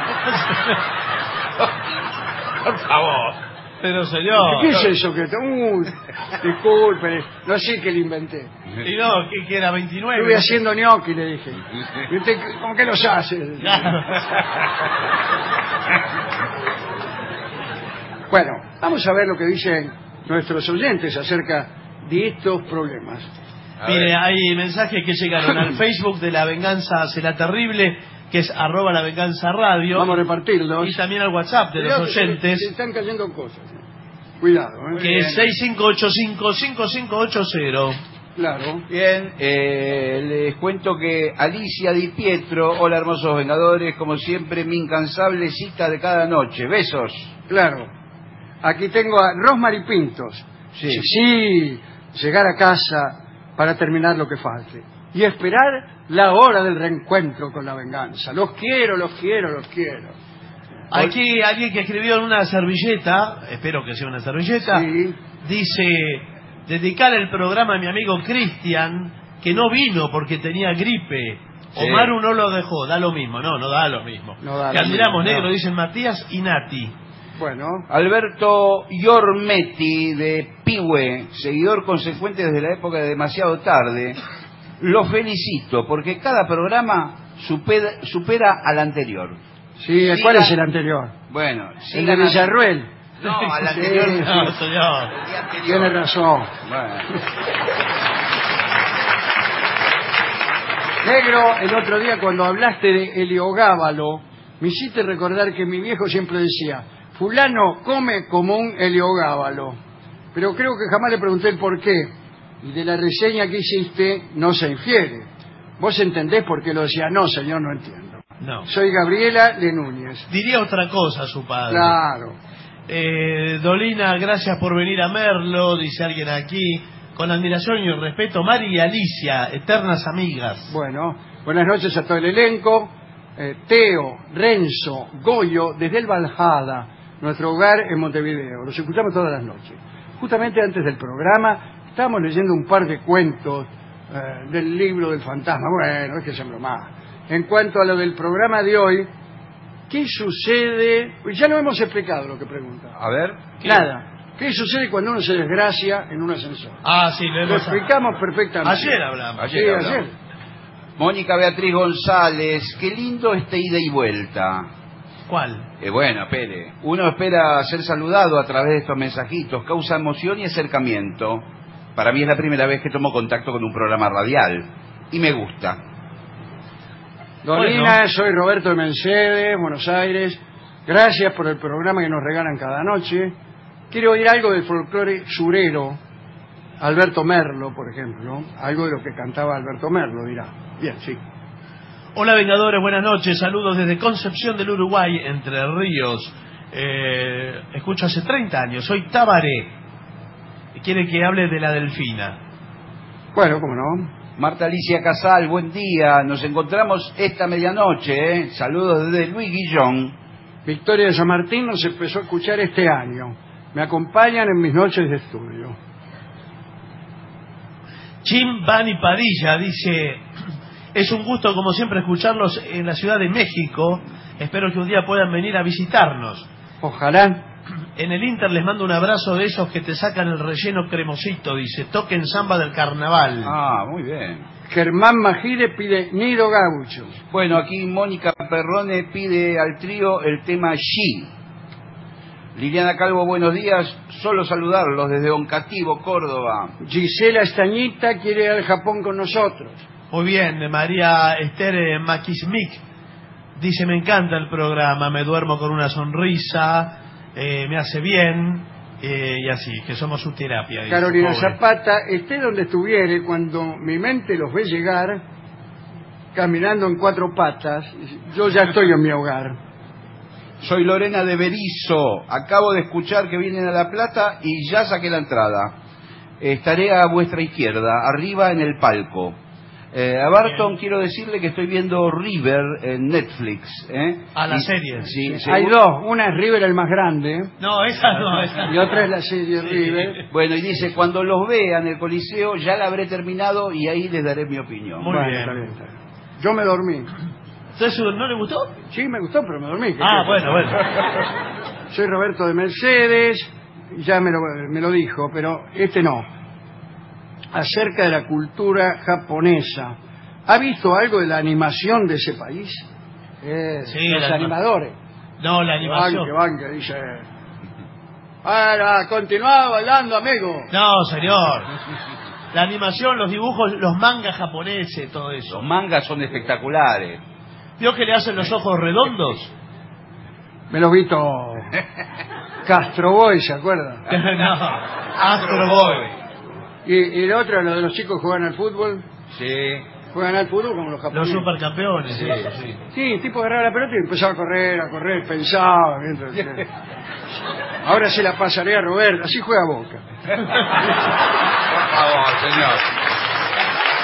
Por favor. Pero señor... ¿Qué es eso que te... Uy, disculpe, no sé qué le inventé. Y no, que, que era veintinueve. Estuve haciendo ñoqui, le dije. ¿Y usted con qué los hace? Claro. Bueno, vamos a ver lo que dicen nuestros oyentes acerca de estos problemas. A Mire, ver. hay mensajes que llegaron al Facebook de La Venganza Será Terrible, que es arroba La Venganza Radio. Vamos a repartirlos. Y también al WhatsApp de los Cuidado que se- oyentes, se están cayendo cosas. Cuidado, ¿eh? que es seis cinco ocho cinco, cinco cinco ocho cero. Claro. Bien, eh, les cuento que Alicia Di Pietro, hola hermosos vengadores, como siempre mi incansable cita de cada noche, besos. Claro. Aquí tengo a Rosmary Pintos. Sí. Sí, llegar a casa para terminar lo que falte. Y esperar la hora del reencuentro con la venganza. Los quiero, los quiero, los quiero. Aquí alguien que escribió en una servilleta, espero que sea una servilleta, Sí. dice, dedicar el programa a mi amigo Cristian, que no vino porque tenía gripe. Sí. Omaru no lo dejó, da lo mismo, no, no da lo mismo. No da que lo admiramos, mismo, negro, no. dicen Matías y Nati. Bueno, Alberto Yormetti de Pihue, seguidor consecuente desde la época de Demasiado Tarde. Lo felicito porque cada programa supera, supera al anterior. sí, Siga- ¿cuál es el anterior? Bueno, El sigan de así. Villarruel. No, al Sí, anterior. sí. No, señor. El día anterior. Tiene razón. Bueno. Negro, el otro día cuando hablaste de Heliogábalo, me hiciste recordar que mi viejo siempre decía, fulano come como un Heliogábalo. Pero creo que jamás le pregunté el por qué. Y de la reseña que hiciste no se infiere. ¿Vos entendés por qué lo decía? No, señor, no entiendo. No. Soy Gabriela de Núñez. Diría otra cosa su padre. Claro. Eh, Dolina, gracias por venir a Merlo, dice alguien aquí. Con admiración y respeto, Mari y Alicia, eternas amigas. Bueno, buenas noches a todo el elenco. Eh, Teo, Renzo, Goyo, desde el Valhalla, nuestro hogar en Montevideo. Los escuchamos todas las noches. Justamente antes del programa, estábamos leyendo un par de cuentos eh, del libro del fantasma. Bueno, es que se más. En cuanto a lo del programa de hoy, ¿qué sucede? Pues ya lo hemos explicado lo que pregunta. A ver. Nada. ¿Qué sucede cuando uno se desgracia en un ascensor? Ah, sí, lo Lo hemos explicamos perfectamente. Ayer hablamos. Sí, Ayer ayer. hablamos. Mónica Beatriz González, qué lindo este ida y vuelta. ¿Cuál? Eh, bueno, Pere, uno espera ser saludado a través de estos mensajitos, causa emoción y acercamiento. Para mí es la primera vez que tomo contacto con un programa radial y me gusta. Dolina, Bueno. soy Roberto de Mercedes, Buenos Aires. Gracias por el programa que nos regalan cada noche. Quiero oír algo del folclore surero. Alberto Merlo, por ejemplo. Algo de lo que cantaba Alberto Merlo, dirá. Bien, sí. Hola Vengadores, buenas noches, saludos desde Concepción del Uruguay, Entre Ríos. Eh, escucho hace treinta años, soy Tabaré. Quiere que hable de la delfina. Bueno, cómo no. Marta Alicia Casal, buen día. Nos encontramos esta medianoche. ¿eh? Saludos desde Luis Guillón. Victoria de San Martín nos empezó a escuchar este año. Me acompañan en mis noches de estudio. Jim Bani Padilla dice, es un gusto como siempre escucharlos en la Ciudad de México. Espero que un día puedan venir a visitarnos. Ojalá. En el Inter les mando un abrazo de esos que te sacan el relleno cremosito, dice, toquen samba del carnaval. Ah, muy bien. Germán Majide pide Nido Gaucho. Bueno, aquí Mónica Perrone pide al trío el tema She. Liliana Calvo, buenos días. Solo saludarlos desde Oncativo, Córdoba. Gisela Estañita quiere ir al Japón con nosotros. Muy bien, María Esther Makismik dice, me encanta el programa, me duermo con una sonrisa, eh, me hace bien, eh, y así, que somos su terapia. Dice, Carolina pobre. Zapata, esté donde estuviere, cuando mi mente los ve llegar, caminando en cuatro patas, yo ya estoy en mi hogar. Soy Lorena de Berizo. Acabo de escuchar que vienen a La Plata y ya saqué la entrada. Estaré a vuestra izquierda, arriba en el palco. Eh, a Barton Bien. quiero decirle que estoy viendo River en Netflix. ¿eh? A la Y- serie. Sí, Hay seguro- dos, una es River el más grande, No, esa no, esa y otra es la serie Sí. River. Bueno, y dice, cuando los vea en el Coliseo ya la habré terminado y ahí les daré mi opinión. Muy Bueno, bien. está bien, está bien. Yo me dormí. Entonces, ¿no le gustó? Sí, me gustó, pero me dormí. ¿Qué Ah, quieres? bueno, bueno. Soy Roberto de Mercedes, ya me lo, me lo dijo, pero este no. Acerca de la cultura japonesa. ¿Ha visto algo de la animación de ese país? Eh, Sí, los la- animadores. No, la Que van, animación. que van, que dice... Para, continuá bailando, amigo. No, señor. La animación, los dibujos, los mangas japoneses, todo Los eso. mangas son espectaculares. ¿Vio que le hacen los ojos redondos? Me los vi todos. Castro Boy, ¿se acuerda? No, Astro Boy. Y, y el otro, lo de los chicos que juegan al fútbol. Sí. Juegan al fútbol como los Los japoneses. supercampeones, sí, sí. Sí, el tipo agarraba la pelota y empezaba a correr, a correr, pensaba. Mientras... Ahora se la pasaré a Roberto, así juega Boca. Por favor, señor.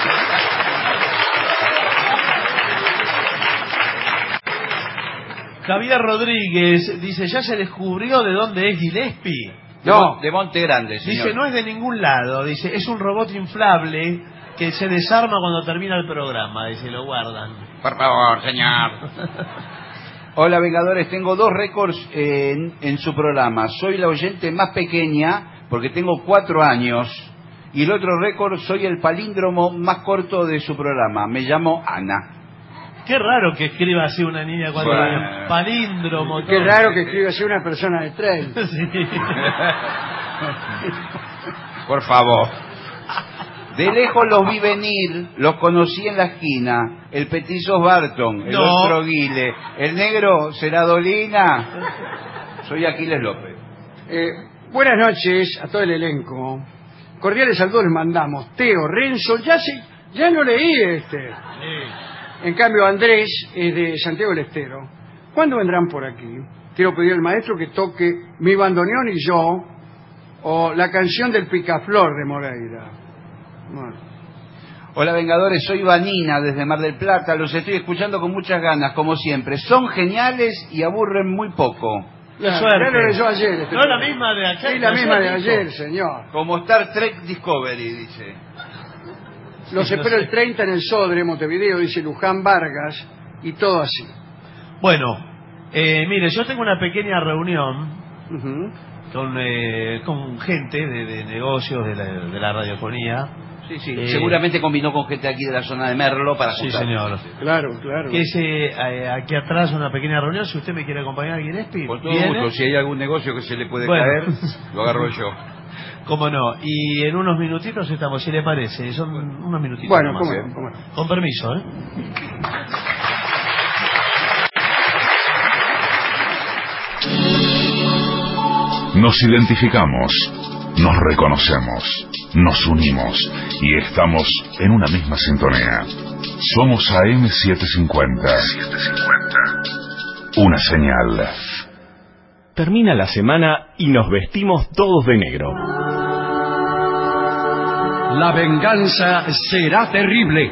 Javier Rodríguez dice, ¿ya se descubrió de dónde es Gillespie? No, de Monte Grande, señor. Dice, no es de ningún lado. Dice, es un robot inflable que se desarma cuando termina el programa. Dice, lo guardan. Por favor, señor. Hola, Vengadores. Tengo dos récords en, en su programa. Soy la oyente más pequeña porque tengo cuatro años. Y el otro récord, soy el palíndromo más corto de su programa. Me llamo Ana. Qué raro que escriba así una niña de cuatro Bueno. años. Palíndromo. Qué todo. raro que escriba así una persona de treinta. Sí. Por favor. De lejos los vi venir, los conocí en la esquina. El petizo es Barton, el No. otro Guile. El negro será Dolina. Soy Aquiles López. Eh, buenas noches a todo el elenco. Cordiales saludos les mandamos. Teo, Renzo, ya se, ya lo leí este. En cambio, Andrés es de Santiago del Estero. ¿Cuándo vendrán por aquí? Quiero pedir al maestro que toque Mi bandoneón y yo, o la canción del Picaflor de Moreira. Bueno. Hola, Vengadores, soy Vanina desde Mar del Plata. Los estoy escuchando con muchas ganas, como siempre. Son geniales y aburren muy poco. Qué Ya, suerte. ya lo leyó ayer. Este No es la programa. misma de ayer. Sí, la misma de dijo. ayer, señor. Como Star Trek Discovery, dice. Los Sí, no espero sé. el treinta en el Sodre, Montevideo, dice Luján Vargas, y todo así. Bueno, eh, mire, yo tengo una pequeña reunión Ujú. con, eh, con gente de, de negocios de la, de la radiofonía. Sí, sí. Eh, Seguramente combinó con gente aquí de la zona de Merlo para Sí, juntar. señor. Claro, claro. Que es eh, eh, aquí atrás una pequeña reunión. Si usted me quiere acompañar, Gillespie, Con todo viene. gusto, si hay algún negocio que se le puede Bueno. caer, lo agarro yo. Cómo no. Y en unos minutitos estamos, si le parece. Son unos minutitos. Bueno, nomás, cómo ¿eh? no, cómo no. Con permiso, ¿eh? Nos identificamos, nos reconocemos, nos unimos y estamos en una misma sintonía. Somos A M setecientos cincuenta. Una señal. Termina la semana y nos vestimos todos de negro. La venganza será terrible.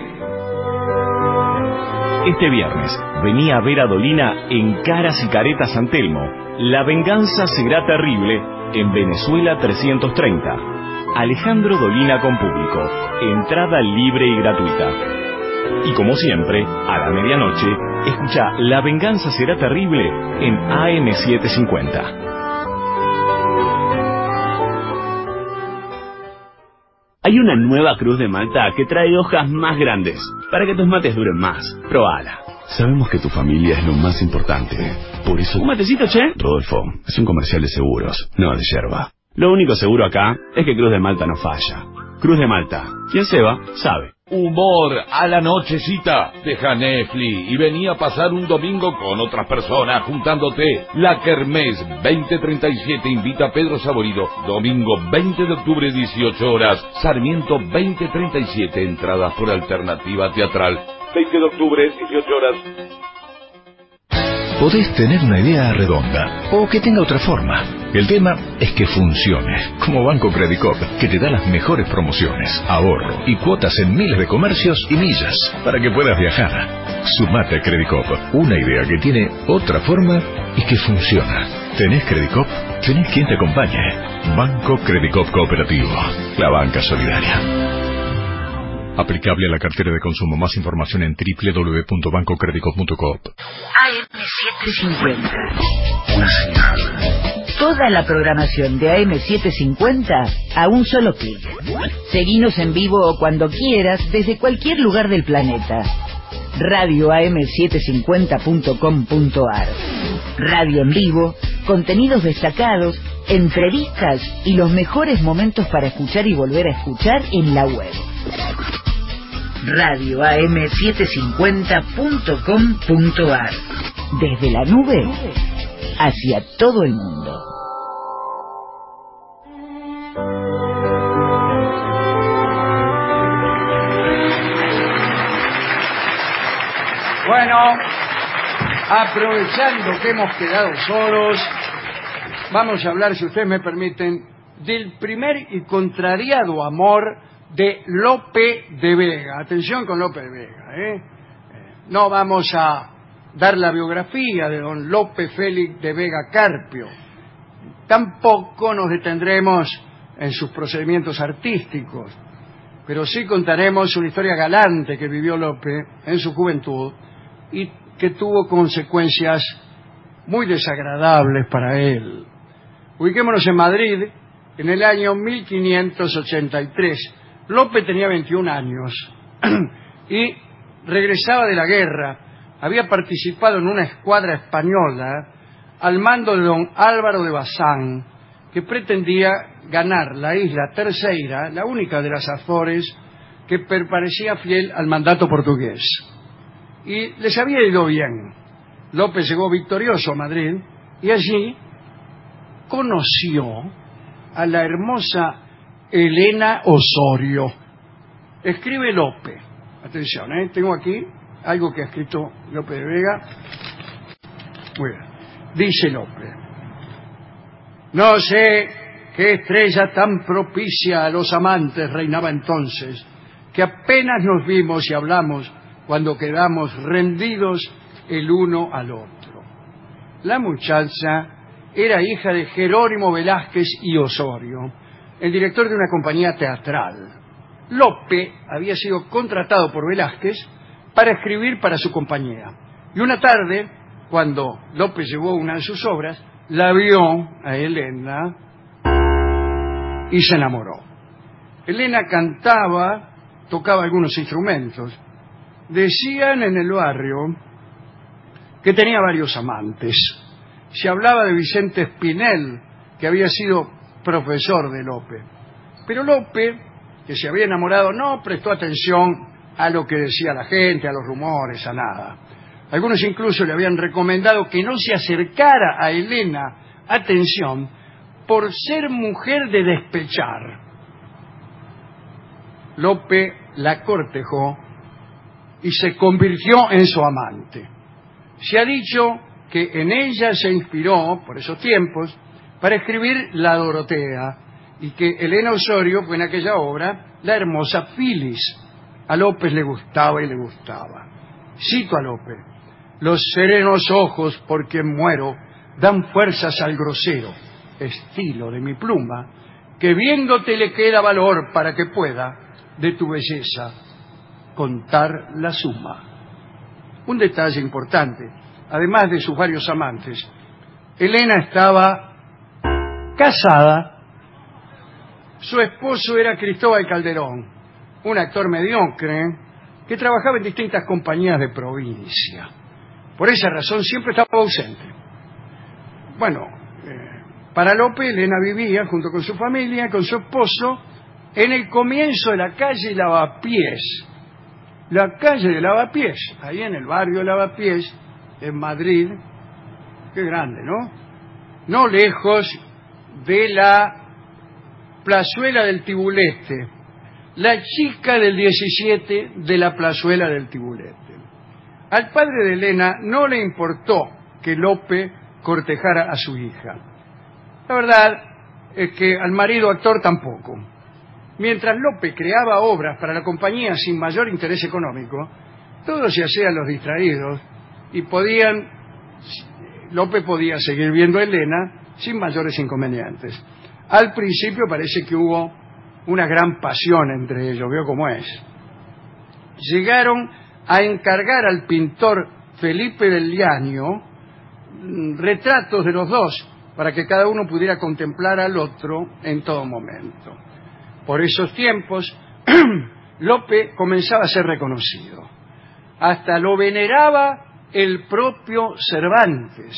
Este viernes venía a ver a Dolina en Caras y Caretas San Telmo. La venganza será terrible en Venezuela trescientos treinta. Alejandro Dolina con público. Entrada libre y gratuita. Y como siempre, a la medianoche, escucha La venganza será terrible en A M setecientos cincuenta. Hay una nueva Cruz de Malta que trae hojas más grandes para que tus mates duren más. Probala. Sabemos que tu familia es lo más importante. Por eso... ¿Un matecito, che? Rodolfo, es un comercial de seguros, no de yerba. Lo único seguro acá es que Cruz de Malta no falla. Cruz de Malta. Quien se va, sabe. Humor a la nochecita. Deja Netflix y venía a pasar un domingo con otras personas juntándote. La Kermés veinte treinta y siete invita a Pedro Saborido. Domingo veinte de octubre, dieciocho horas. Sarmiento veinte treinta y siete. Entradas por alternativa teatral. veinte de octubre, dieciocho horas. Podés tener una idea redonda o que tenga otra forma. El tema es que funcione, como Banco Credicop, que te da las mejores promociones, ahorro y cuotas en miles de comercios y millas para que puedas viajar. Sumate a Credicop, una idea que tiene otra forma y que funciona. ¿Tenés Credicop? Tenés quien te acompañe. Banco Credicop Cooperativo, la banca solidaria. Aplicable a la cartera de consumo. Más información en doble u doble u doble u punto banco credicop punto com. A M setecientos cincuenta. Una señal. Toda la programación de A M setecientos cincuenta a un solo clic. Seguinos en vivo o cuando quieras desde cualquier lugar del planeta. radio a m setecientos cincuenta punto com punto a r. Radio en vivo, contenidos destacados, entrevistas y los mejores momentos para escuchar y volver a escuchar en la web. radio a m setecientos cincuenta punto com punto a r. Desde la nube hacia todo el mundo. Bueno, aprovechando que hemos quedado solos, vamos a hablar, si ustedes me permiten, del primer y contrariado amor de Lope de Vega. Atención con Lope de Vega, ¿eh? No vamos a dar la biografía de don Lope Félix de Vega Carpio. Tampoco nos detendremos en sus procedimientos artísticos, pero sí contaremos una historia galante que vivió Lope en su juventud y que tuvo consecuencias muy desagradables para él. Ubiquémonos en Madrid, en el año mil quinientos ochenta y tres. Lope tenía veintiún años y regresaba de la guerra. Había participado en una escuadra española al mando de don Álvaro de Bazán, que pretendía ganar la isla Terceira, la única de las Azores que permanecía fiel al mandato portugués. Y les había ido bien. Lope llegó victorioso a Madrid y allí conoció a la hermosa Elena Osorio. Escribe Lope. Atención, ¿eh? Tengo aquí algo que ha escrito Lope de Vega. Bueno, dice Lope: no sé qué estrella tan propicia a los amantes reinaba entonces, que apenas nos vimos y hablamos cuando quedamos rendidos el uno al otro. La muchacha era hija de Jerónimo Velázquez y Osorio, el director de una compañía teatral. Lope había sido contratado por Velázquez para escribir para su compañía. Y una tarde, cuando Lope llevó una de sus obras, la vio a Elena y se enamoró. Elena cantaba, tocaba algunos instrumentos. Decían en el barrio que tenía varios amantes. Se hablaba de Vicente Espinel, que había sido profesor de Lope. Pero Lope, que se había enamorado, no prestó atención a lo que decía la gente, a los rumores, a nada. Algunos incluso le habían recomendado que no se acercara a Elena, atención, por ser mujer de despechar. Lope la cortejó y se convirtió en su amante. Se ha dicho que en ella se inspiró, por esos tiempos, para escribir La Dorotea, y que Elena Osorio fue en aquella obra la hermosa Filis. A Lope le gustaba y le gustaba. Cito a Lope: los serenos ojos por quien muero dan fuerzas al grosero estilo de mi pluma, que viéndote le queda valor para que pueda de tu belleza contar la suma. Un detalle importante: además de sus varios amantes, Elena estaba casada. Su esposo era Cristóbal Calderón, un actor mediocre que trabajaba en distintas compañías de provincia. Por esa razón siempre estaba ausente. Bueno, eh, para Lope, Elena vivía junto con su familia, con su esposo, en el comienzo de la calle Lavapiés. La calle de Lavapiés, ahí en el barrio de Lavapiés, en Madrid. Qué grande, ¿no? No lejos de la plazuela del Tibulete, la chica del diecisiete de la plazuela del Tibulete. Al padre de Elena no le importó que Lope cortejara a su hija. La verdad es que al marido actor tampoco. Mientras Lope creaba obras para la compañía sin mayor interés económico, todos se hacían los distraídos y podían, Lope podía seguir viendo a Elena sin mayores inconvenientes. Al principio parece que hubo una gran pasión entre ellos, veo cómo es. Llegaron a encargar al pintor Felipe del Llano retratos de los dos para que cada uno pudiera contemplar al otro en todo momento. Por esos tiempos, Lope comenzaba a ser reconocido. Hasta lo veneraba el propio Cervantes.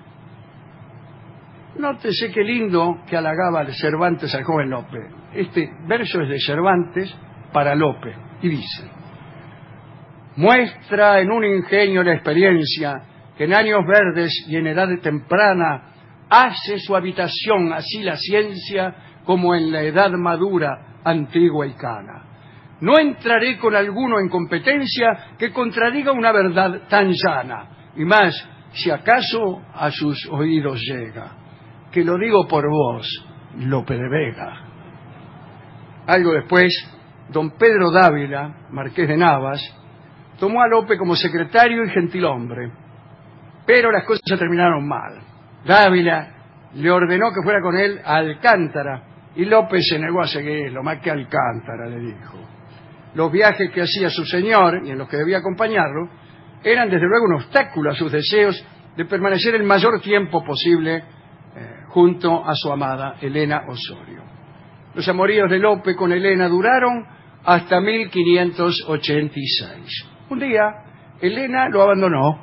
Nótese qué lindo que halagaba Cervantes al joven Lope. Este verso es de Cervantes para Lope y dice: muestra en un ingenio la experiencia que en años verdes y en edad temprana hace su habitación así la ciencia como en la edad madura, antigua y cana. No entraré con alguno en competencia que contradiga una verdad tan llana, y más si acaso a sus oídos llega, que lo digo por vos, Lope de Vega. Algo después, don Pedro Dávila, marqués de Navas, tomó a Lope como secretario y gentilhombre, pero las cosas terminaron mal. Dávila le ordenó que fuera con él a Alcántara y Lope se negó a seguirlo. Más que Alcántara, le dijo. Los viajes que hacía su señor y en los que debía acompañarlo eran desde luego un obstáculo a sus deseos de permanecer el mayor tiempo posible eh, junto a su amada Elena Osorio. Los amoríos de Lope con Elena duraron hasta mil quinientos ochenta y seis. Un día, Elena lo abandonó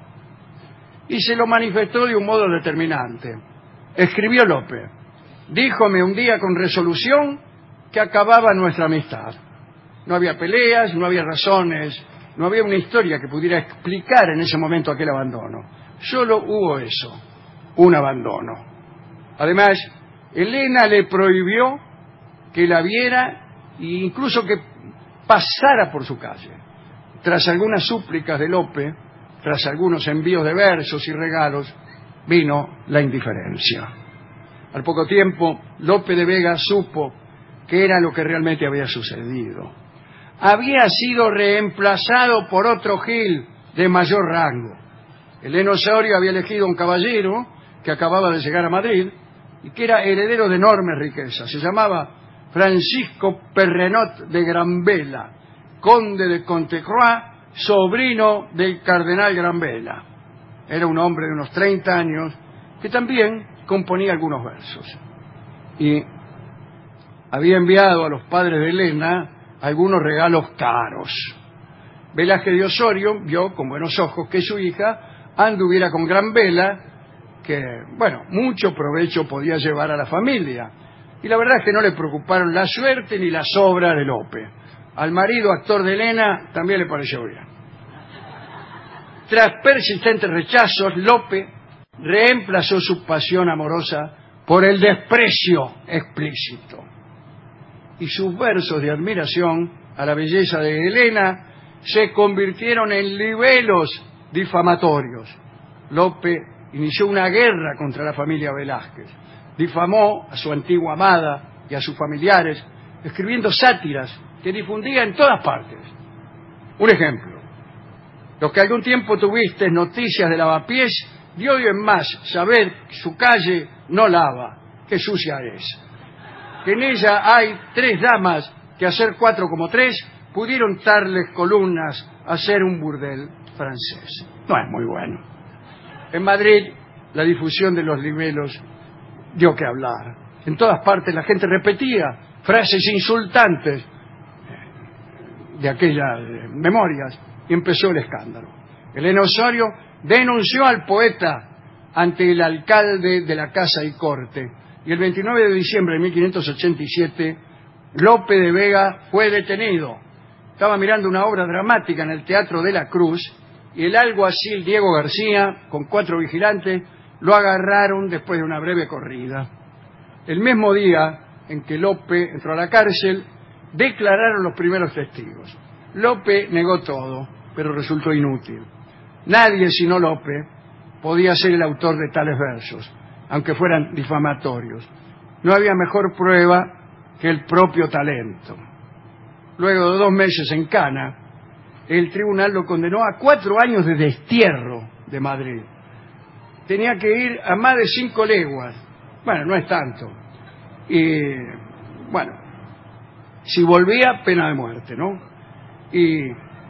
y se lo manifestó de un modo determinante. Escribió Lope: díjome un día con resolución que acababa nuestra amistad. No había peleas, no había razones, no había una historia que pudiera explicar en ese momento aquel abandono. Solo hubo eso, un abandono. Además, Elena le prohibió que la viera e incluso que pasara por su calle. Tras algunas súplicas de Lope, tras algunos envíos de versos y regalos, vino la indiferencia. Al poco tiempo, Lope de Vega supo qué era lo que realmente había sucedido. Había sido reemplazado por otro Gil de mayor rango. Elena Osorio había elegido un caballero que acababa de llegar a Madrid y que era heredero de enormes riquezas. Se llamaba Francisco Perrenot de Granvela, conde de Contecroix, sobrino del cardenal Granvela. Era un hombre de unos treinta años que también componía algunos versos. Y había enviado a los padres de Elena algunos regalos caros. Velázquez de Osorio vio con buenos ojos que su hija anduviera con Granvela, que, bueno, mucho provecho podía llevar a la familia. Y la verdad es que no le preocuparon la suerte ni las obras de Lope. Al marido, actor de Elena, también le pareció bien. Tras persistentes rechazos, Lope reemplazó su pasión amorosa por el desprecio explícito. Y sus versos de admiración a la belleza de Elena se convirtieron en libelos difamatorios. Lope inició una guerra contra la familia Velázquez. Difamó a su antigua amada y a sus familiares, escribiendo sátiras que difundía en todas partes. Un ejemplo: los que algún tiempo tuviste noticias de Lavapiés, de hoy en más sabed que su calle no lava, que sucia es. Que en ella hay tres damas que hacer cuatro como tres pudieron darles columnas a hacer un burdel francés. No es muy bueno. En Madrid la difusión de los libelos dio que hablar. En todas partes la gente repetía frases insultantes de aquellas memorias y empezó el escándalo. Elena Osorio denunció al poeta ante el alcalde de la Casa y Corte y el veintinueve de diciembre de mil quinientos ochenta y siete Lope de Vega fue detenido. Estaba mirando una obra dramática en el Teatro de la Cruz y el alguacil Diego García, con cuatro vigilantes, lo agarraron después de una breve corrida. El mismo día en que Lope entró a la cárcel, declararon los primeros testigos. Lope negó todo, pero resultó inútil. Nadie sino Lope podía ser el autor de tales versos, aunque fueran difamatorios. No había mejor prueba que el propio talento. Luego de dos meses en Cana, el tribunal lo condenó a cuatro años de destierro de Madrid. Tenía que ir a más de cinco leguas. Bueno, no es tanto. Y, bueno, si volvía, pena de muerte, ¿no? Y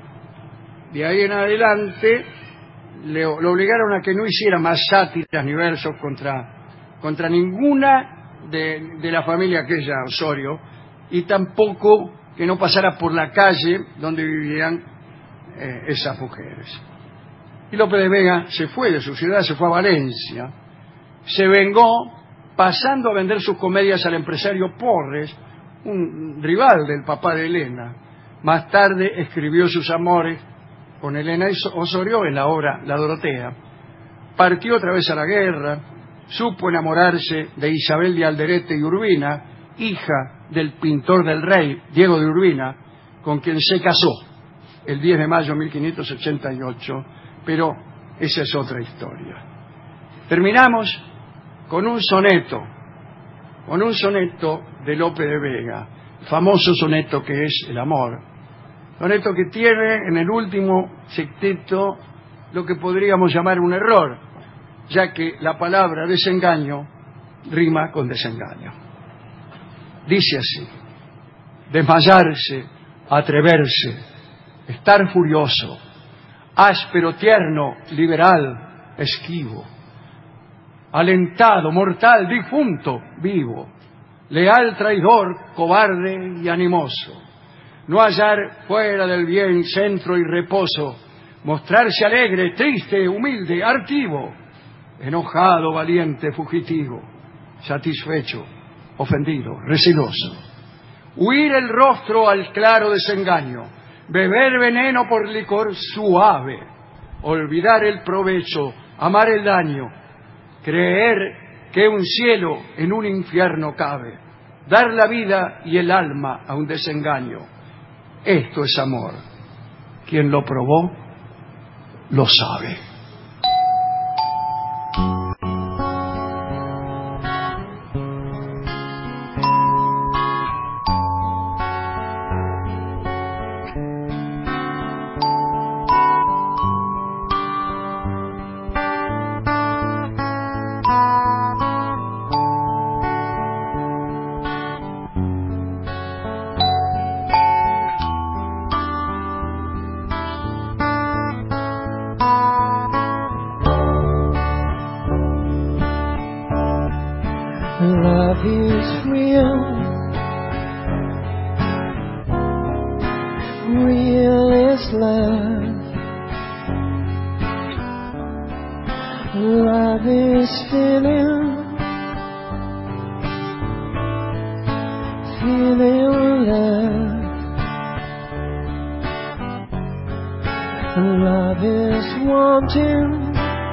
de ahí en adelante le, lo obligaron a que no hiciera más sátiras ni versos contra, contra ninguna de, de la familia aquella, Osorio, y tampoco que no pasara por la calle donde vivían eh, esas mujeres. Y Lope de Vega se fue de su ciudad, se fue a Valencia, se vengó pasando a vender sus comedias al empresario Porres, un rival del papá de Elena. Más tarde escribió sus amores con Elena Osorio en la obra La Dorotea. Partió otra vez a la guerra, supo enamorarse de Isabel de Alderete y Urbina, hija del pintor del rey, Diego de Urbina, con quien se casó el diez de mayo de mil quinientos ochenta y ocho, pero esa es otra historia. Terminamos con un soneto, con un soneto de Lope de Vega, famoso soneto que es el amor. Soneto que tiene en el último sexteto lo que podríamos llamar un error, ya que la palabra desengaño rima con desengaño. Dice así: desmayarse, atreverse, estar furioso, áspero, tierno, liberal, esquivo, alentado, mortal, difunto, vivo, leal, traidor, cobarde y animoso, no hallar fuera del bien centro y reposo, mostrarse alegre, triste, humilde, altivo, enojado, valiente, fugitivo, satisfecho, ofendido, receloso, huir el rostro al claro desengaño, beber veneno por licor suave, olvidar el provecho, amar el daño, creer que un cielo en un infierno cabe, dar la vida y el alma a un desengaño. Esto es amor. Quien lo probó, lo sabe. Love is real, real is love. Love is feeling, feeling love. Love is wanting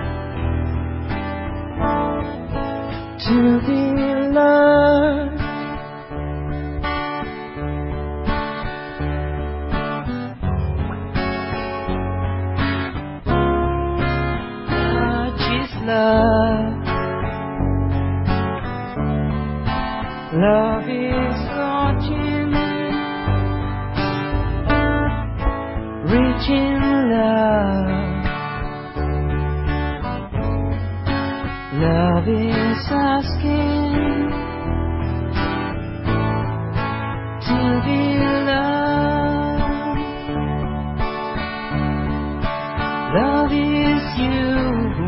to be loved. Much is love. Love is watching, reaching love. Love is asking to be loved. Love is you,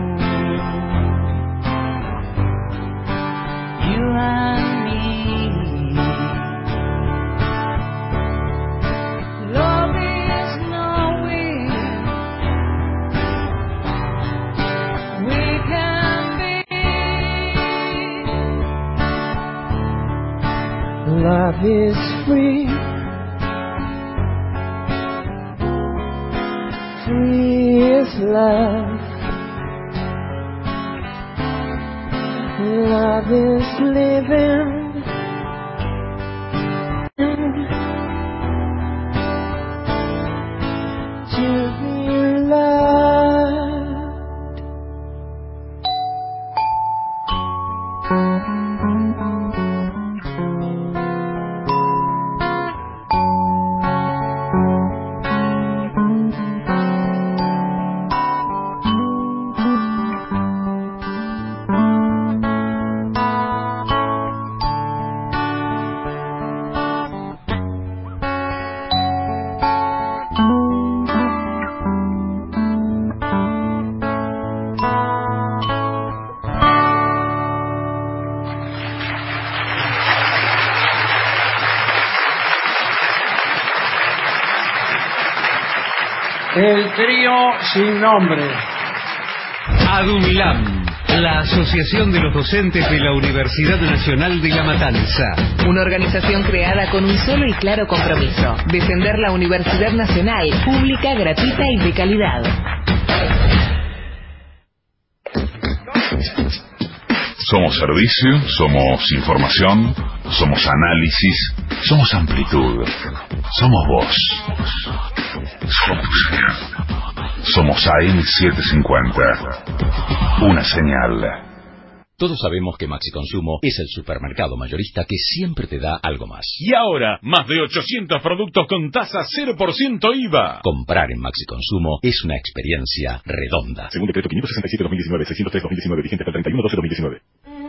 you and me. Love is knowing we can be. Love is free, free is love. Love is living, to be loved. El trío sin nombre. ADUNLAM, la Asociación de los Docentes de la Universidad Nacional de La Matanza. Una organización creada con un solo y claro compromiso: defender la Universidad Nacional, pública, gratuita y de calidad. Somos servicio, somos información, somos análisis, somos amplitud, somos voz, somos señal. Somos A M setecientos cincuenta, una señal. Todos sabemos que Maxi Consumo es el supermercado mayorista que siempre te da algo más. Y ahora, más de ochocientos productos con tasa cero por ciento I V A. Comprar en Maxi Consumo es una experiencia redonda. Según decreto quinientos sesenta y siete barra dos mil diecinueve, seiscientos tres barra dos mil diecinueve, vigente hasta el treinta y uno de doce de dos mil diecinueve.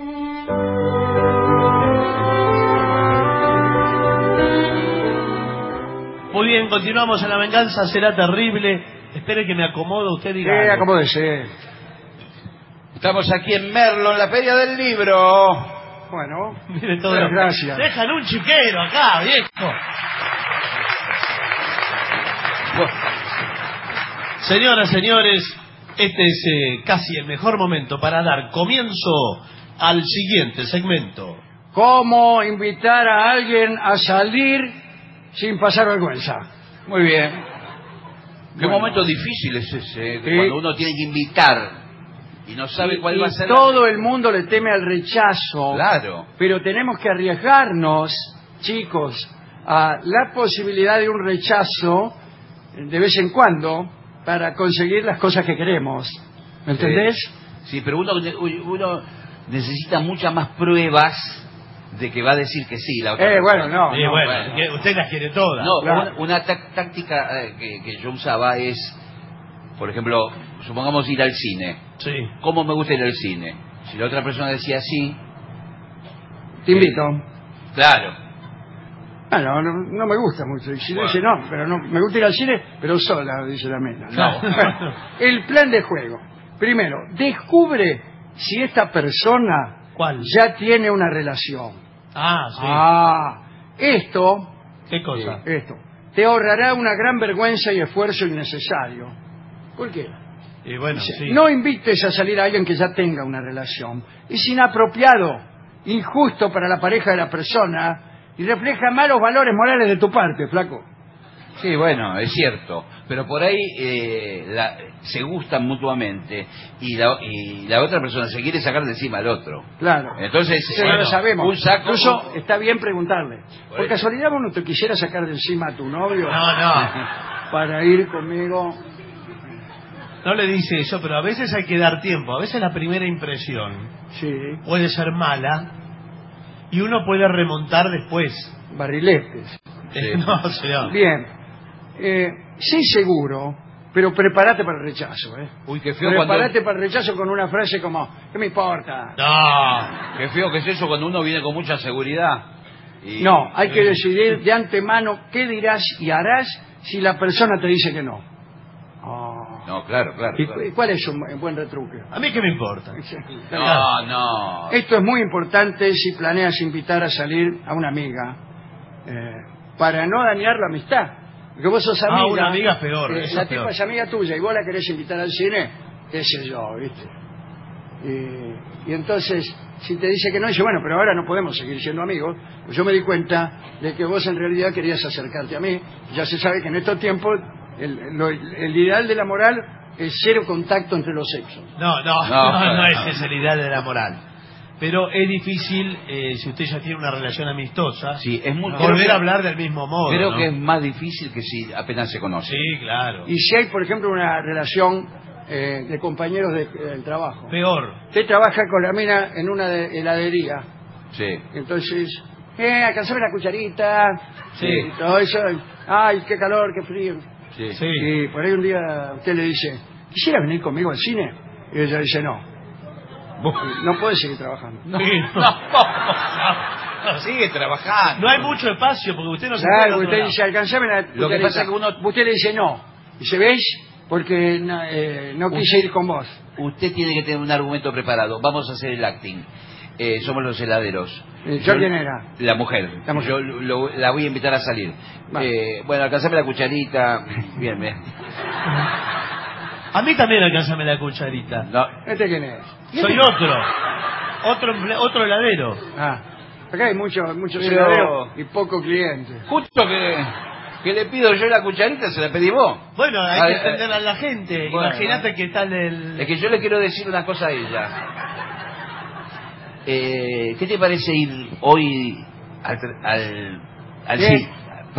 Muy bien, continuamos en La Venganza Será Terrible. Espere que me acomodo, usted diga. Sí, algo. acomódese. Estamos aquí en Merlo, en la Feria del Libro. Bueno, Mire todo. muchas gracias. Dejan un chiquero acá, viejo. Bueno. Señoras, señores, este es eh, casi el mejor momento para dar comienzo al siguiente segmento. ¿Cómo invitar a alguien a salir sin pasar vergüenza? Muy bien. Qué Bueno. momento difícil es ese, eh, Sí. cuando uno tiene que invitar y no sabe Y- cuál y va a ser. la- todo el mundo le teme al rechazo. Claro. Pero tenemos que arriesgarnos, chicos, a la posibilidad de un rechazo de vez en cuando para conseguir las cosas que queremos. ¿Me entendés? Sí, pero uno, uno necesita muchas más pruebas de que va a decir que sí la otra Eh, persona. bueno, no. Sí, no, bueno, bueno. que usted las quiere todas. No, Claro. una, una tá- táctica eh, que, que yo usaba es, por ejemplo, supongamos ir al cine. Sí. ¿Cómo me gusta ir al cine? Si la otra persona decía sí, Te invito. claro. Bueno, no, no me gusta mucho. Y si Bueno. dice no, pero no, me gusta ir al cine, pero sola, dice la mena. No. Bueno, el plan de juego. Primero, descubre si esta persona ¿Cuál? ya tiene una relación. Ah, sí. Ah, esto, ¿Qué cosa? esto, te ahorrará una gran vergüenza y esfuerzo innecesario. ¿Por qué? Y bueno, Dice, sí. no invites a salir a alguien que ya tenga una relación. Es inapropiado, injusto para la pareja de la persona y refleja malos valores morales de tu parte, flaco. Sí, bueno, es cierto. Pero por ahí eh, la- se gustan mutuamente y la, y la otra persona se quiere sacar de encima al otro. Claro. Entonces, Eso no bueno, lo sabemos. un saco- Incluso está bien preguntarle. Por ¿Por eso. casualidad vos no te quisieras sacar de encima a tu novio No, no. para ir conmigo? No le dice eso, pero a veces hay que dar tiempo. A veces la primera impresión Sí, puede ser mala y uno puede remontar después. barriletes. Eh, No, señor. Bien. Eh, sí, seguro, pero prepárate para el rechazo. ¿eh? Uy, qué feo cuando... Prepárate para el rechazo con una frase como, ¿qué me importa? No. Qué feo que es eso cuando uno viene con mucha seguridad. Y- No, hay que decidir de antemano qué dirás y harás si la persona te dice que no. Ah. No, claro, claro. ¿Y claro. cu- cuál es un bu- buen retruque? A mí qué me importa. No, no. Esto es muy importante si planeas invitar a salir a una amiga, eh, para no dañar la amistad. Porque vos sos amiga. Ah, una amiga es peor, eh, eso la es tipa peor. es amiga tuya y vos la querés invitar al cine, qué sé yo, ¿viste? Y, y entonces, si te dice que no, dice, bueno, pero ahora no podemos seguir siendo amigos. Pues yo me di cuenta de que vos en realidad querías acercarte a mí. Ya se sabe que en estos tiempos el, lo- el ideal de la moral es cero contacto entre los sexos. No, no, No, no, no, no. es esa la idea de la moral. Pero es difícil, eh, si usted ya tiene una relación amistosa, Sí, es muy... creo volver que- a hablar del mismo modo. Creo ¿no? que es más difícil que si apenas se conoce. Sí, claro. Y si hay, por ejemplo, una relación eh, de compañeros de- del trabajo. Peor. Usted trabaja con la mina en una de- heladería. Sí. Entonces, eh, alcanzame la cucharita. Sí. Y todo eso. Ay, qué calor, qué frío. Sí. Sí. Y por ahí un día usted le dice, ¿quisiera venir conmigo al cine? Y ella dice, no. No puede seguir trabajando. No, sí, no. Sigue trabajando. No hay mucho espacio porque usted no se Claro, puede al otro usted lado. dice, alcanzame la cucharita. Lo que pasa es que uno- Usted le dice, no. Dice, ¿ves? Porque no, eh, no quise ir con vos. Usted tiene que tener un argumento preparado. Vamos a hacer el acting. Eh, somos los heladeros. Eh, ¿yo quién era? La mujer. La mujer. Yo lo- la voy a invitar a salir. Va. Eh, bueno, alcanzame la cucharita. Bien, bien. A mí también alcanzame la cucharita. No, ¿Este quién es? Soy otro. Otro, emple- otro heladero. Ah, acá hay muchos muchos Pero- heladeros y poco cliente. justo que, que le pido yo la cucharita, se la pedí vos. Bueno, hay Ah, que eh, entenderla a la gente. bueno. Imagínate que tal el... Es que yo le quiero decir una cosa a ella. Eh, ¿Qué te parece ir hoy al, al, al ¿Qué? cine?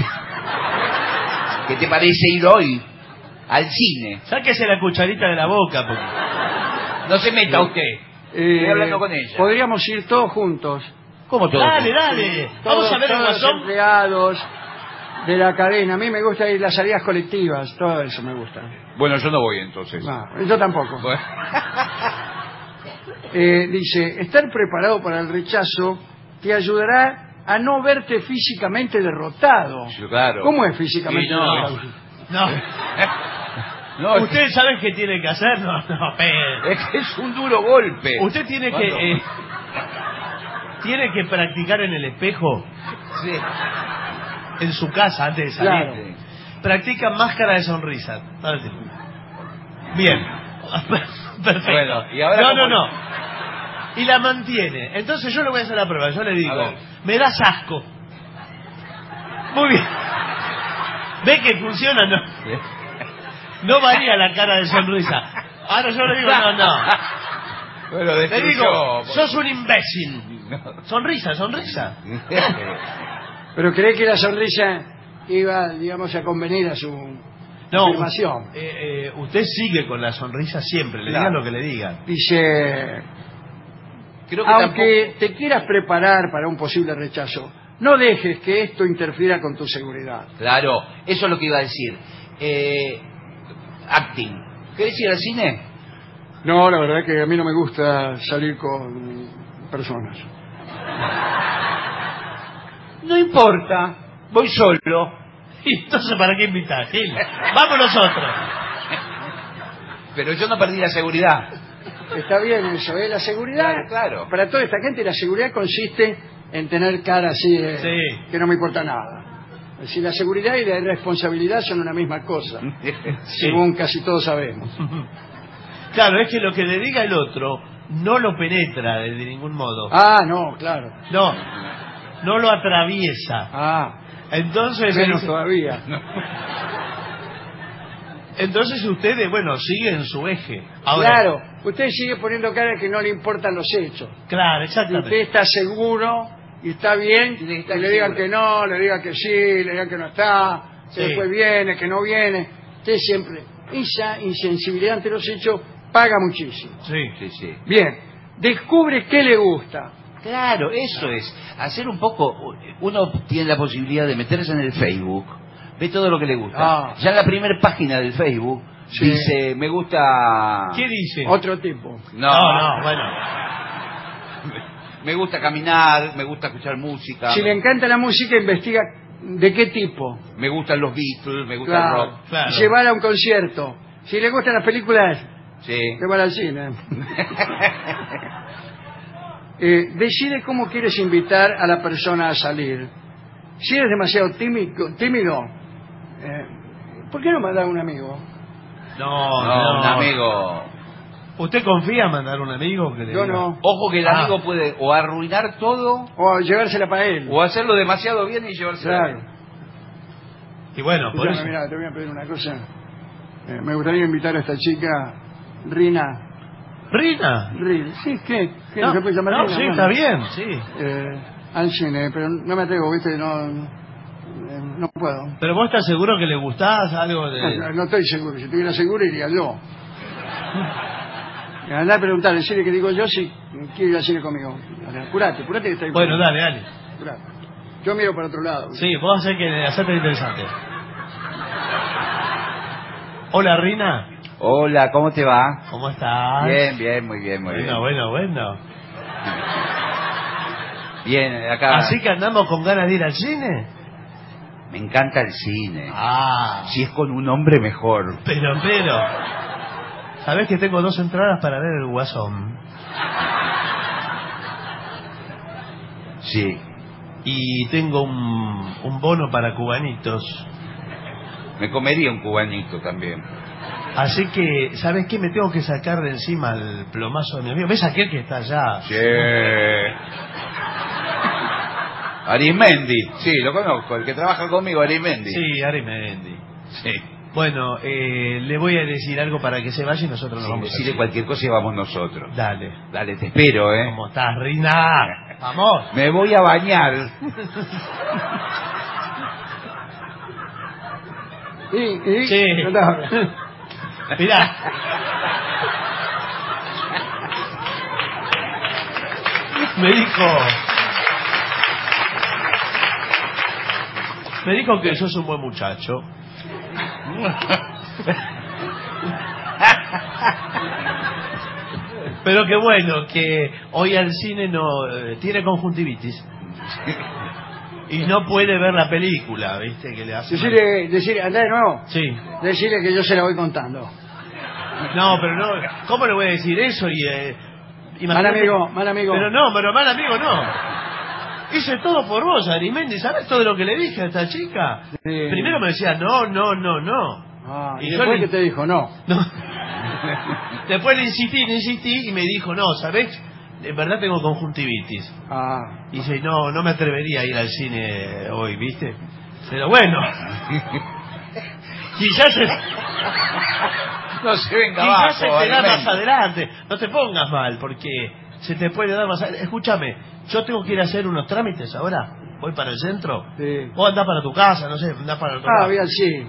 ¿Qué te parece ir hoy al cine? Sáquese la cucharita de la boca. Porque... No se meta usted. Eh, Estoy hablando con ella. Podríamos ir todos juntos. ¿Cómo todo? Dale, dale. Todos, Vamos a ver el todos los guasón. empleados de la cadena. A mí me gusta ir las salidas colectivas. Todo eso me gusta. Bueno, yo no voy entonces. No, yo tampoco. Bueno. Eh, dice, estar preparado para el rechazo te ayudará a no verte físicamente derrotado. Sí, claro. ¿Cómo es físicamente Sí, no. derrotado? No. No, ¿Ustedes saben qué tiene que hacer? No, no, pero... es que es un duro golpe. Usted tiene ¿Cuándo? que... eh, tiene que practicar en el espejo, Sí. en su casa, antes de salir. Claro. Practica máscara de sonrisa. Todo el tiempo. Bien. Perfecto. Bueno, ¿y ahora no, cómo- no, no. Y la mantiene. Entonces yo le voy a hacer la prueba. Yo le A digo, ver. me das asco. Muy bien. ¿Ve que funciona? No. No varía la cara de sonrisa. Ahora yo le digo, no, no. Bueno, Le destruyó, digo, por- sos un imbécil. Sonrisa, sonrisa. Pero cree que la sonrisa iba, digamos, a convenir a su No, afirmación. eh, eh, usted sigue con la sonrisa siempre, le Claro. digan lo que le digan. Dice, Creo que aunque te quieras preparar para un posible rechazo, no dejes que esto interfiera con tu seguridad. tampoco... Claro, eso es lo que iba a decir. Eh, acting. ¿Querés ir al cine? No, la verdad que a mí no me gusta salir con personas. No importa, voy solo. ¿Y entonces para qué invitar, Gil? Vamos nosotros. Pero yo no perdí la seguridad. Está bien eso, ¿eh? La seguridad, Claro, claro. para toda esta gente, la seguridad consiste en tener cara así de Sí. que no me importa nada. Es decir, la seguridad y la irresponsabilidad son una misma cosa, según casi todos sabemos. Claro, es que lo que le diga el otro no lo penetra de, de ningún modo. Ah, no, claro. No, no lo atraviesa. Ah, Entonces, menos él- todavía. entonces ustedes, bueno, siguen su eje. Ahora, Claro, usted sigue poniendo cara que no le importan los hechos. Claro, Si usted exactamente. está seguro y está bien, Tiene que y estar le digan seguro. que no, le digan que sí, le digan que no está, que Sí. después viene, que no viene. Usted siempre, esa insensibilidad ante los hechos paga muchísimo. Sí. Sí, sí. Bien, descubre qué le gusta. Claro, eso es. Hacer un poco... Uno tiene la posibilidad de meterse en el Facebook, ve todo lo que le gusta. Ah. Ya en la primera página del Facebook Sí. dice, me gusta... ¿Qué dice? Otro tipo. No, no, no, bueno. Me gusta caminar, me gusta escuchar música. Si le encanta la música, investiga de qué tipo. Me gustan los Beatles, me gusta Claro. el rock. Claro. Llevar a un concierto. Si le gustan las películas, Sí. llevar al cine. Eh, decide cómo quieres invitar a la persona a salir. Si eres demasiado tímido, tímido eh, ¿por qué no mandar a un amigo? No, No, no. un amigo. ¿Usted confía en mandar un amigo que le Yo diga? no. Ojo que el Ah. amigo puede o arruinar todo O llevársela para él. o hacerlo demasiado bien y llevárselo. Claro. Y bueno, por Escúchame, eso... mirá, te voy a pedir una cosa. Eh, me gustaría invitar a esta chica, Rina. ¿Rina? Rina. Sí, ¿qué? ¿Qué? No, ¿Se puede llamar no, Rina? sí, Bueno. está bien, sí. Eh, al cine, pero no me atrevo, ¿viste? No, no, eh, no puedo. Pero vos estás seguro que le gustás algo de... No, no estoy seguro. Si estuviera seguro, iría yo. Andá a preguntar, decirle que digo yo si quiere ir al cine conmigo. Curate, curate que está ahí. Bueno, dale, dale. Curate. Yo miro para otro lado. Sí, vos hacés que hacerte interesante. Hola, Rina. Hola, ¿cómo te va? ¿Cómo estás? Bien, bien, muy bien, muy bien. Bueno, bueno, bueno. Bien, acá. ¿Así que andamos con ganas de ir al cine? Me encanta el cine. Ah, Si es con un hombre, mejor. pero, pero... ¿Sabés que tengo dos entradas para ver el Guasón? Sí. Y tengo un, un bono para cubanitos. Me comería un cubanito también. Así que, ¿sabes qué? Me tengo que sacar de encima el plomazo de mi amigo. ¿Ves aquel que está allá? Sí. Arismendi. Sí, lo conozco. El que trabaja conmigo, Arismendi. Sí, Arimendi. Sí. Bueno, eh, le voy a decir algo para que se vaya y nosotros nos Sí, vamos a decirle cualquier cosa y vamos nosotros. Dale. Dale, te espero, ¿eh? ¿Cómo estás, Rina? Vamos. Me voy a bañar. ¿Y? ¿Y? Sí. No te hablo. Mirá. me dijo... Me dijo que sos un buen muchacho. Pero que bueno, que hoy al cine no eh, tiene conjuntivitis. Y no puede ver la película, ¿viste? Que le hace Decirle, decirle, andá de nuevo. Sí. Decirle que yo se la voy contando. No, pero no, ¿cómo le voy a decir eso? Y eh, mal amigo, mal amigo. Pero no, pero mal amigo no. Hice todo por vos, Arimendi. ¿Sabes todo lo que le dije a esta chica? Sí. Primero me decía, no, no, no, no. Ah, y, y después le... que te dijo, no. No. Después le insistí, le insistí y me dijo, no, ¿sabés? En verdad tengo conjuntivitis. Ah. Y dice, no, no me atrevería a ir al cine hoy, ¿viste? Pero bueno. Quizás se... No se venga Quizás se abajo, te da Arimendi. más adelante. No te pongas mal, porque se te puede dar más adelante. Escúchame, yo tengo que ir a hacer unos trámites ahora. Voy para el centro. Sí. Vos andás para tu casa, no sé, andás para otro Ah, lado. voy al cine.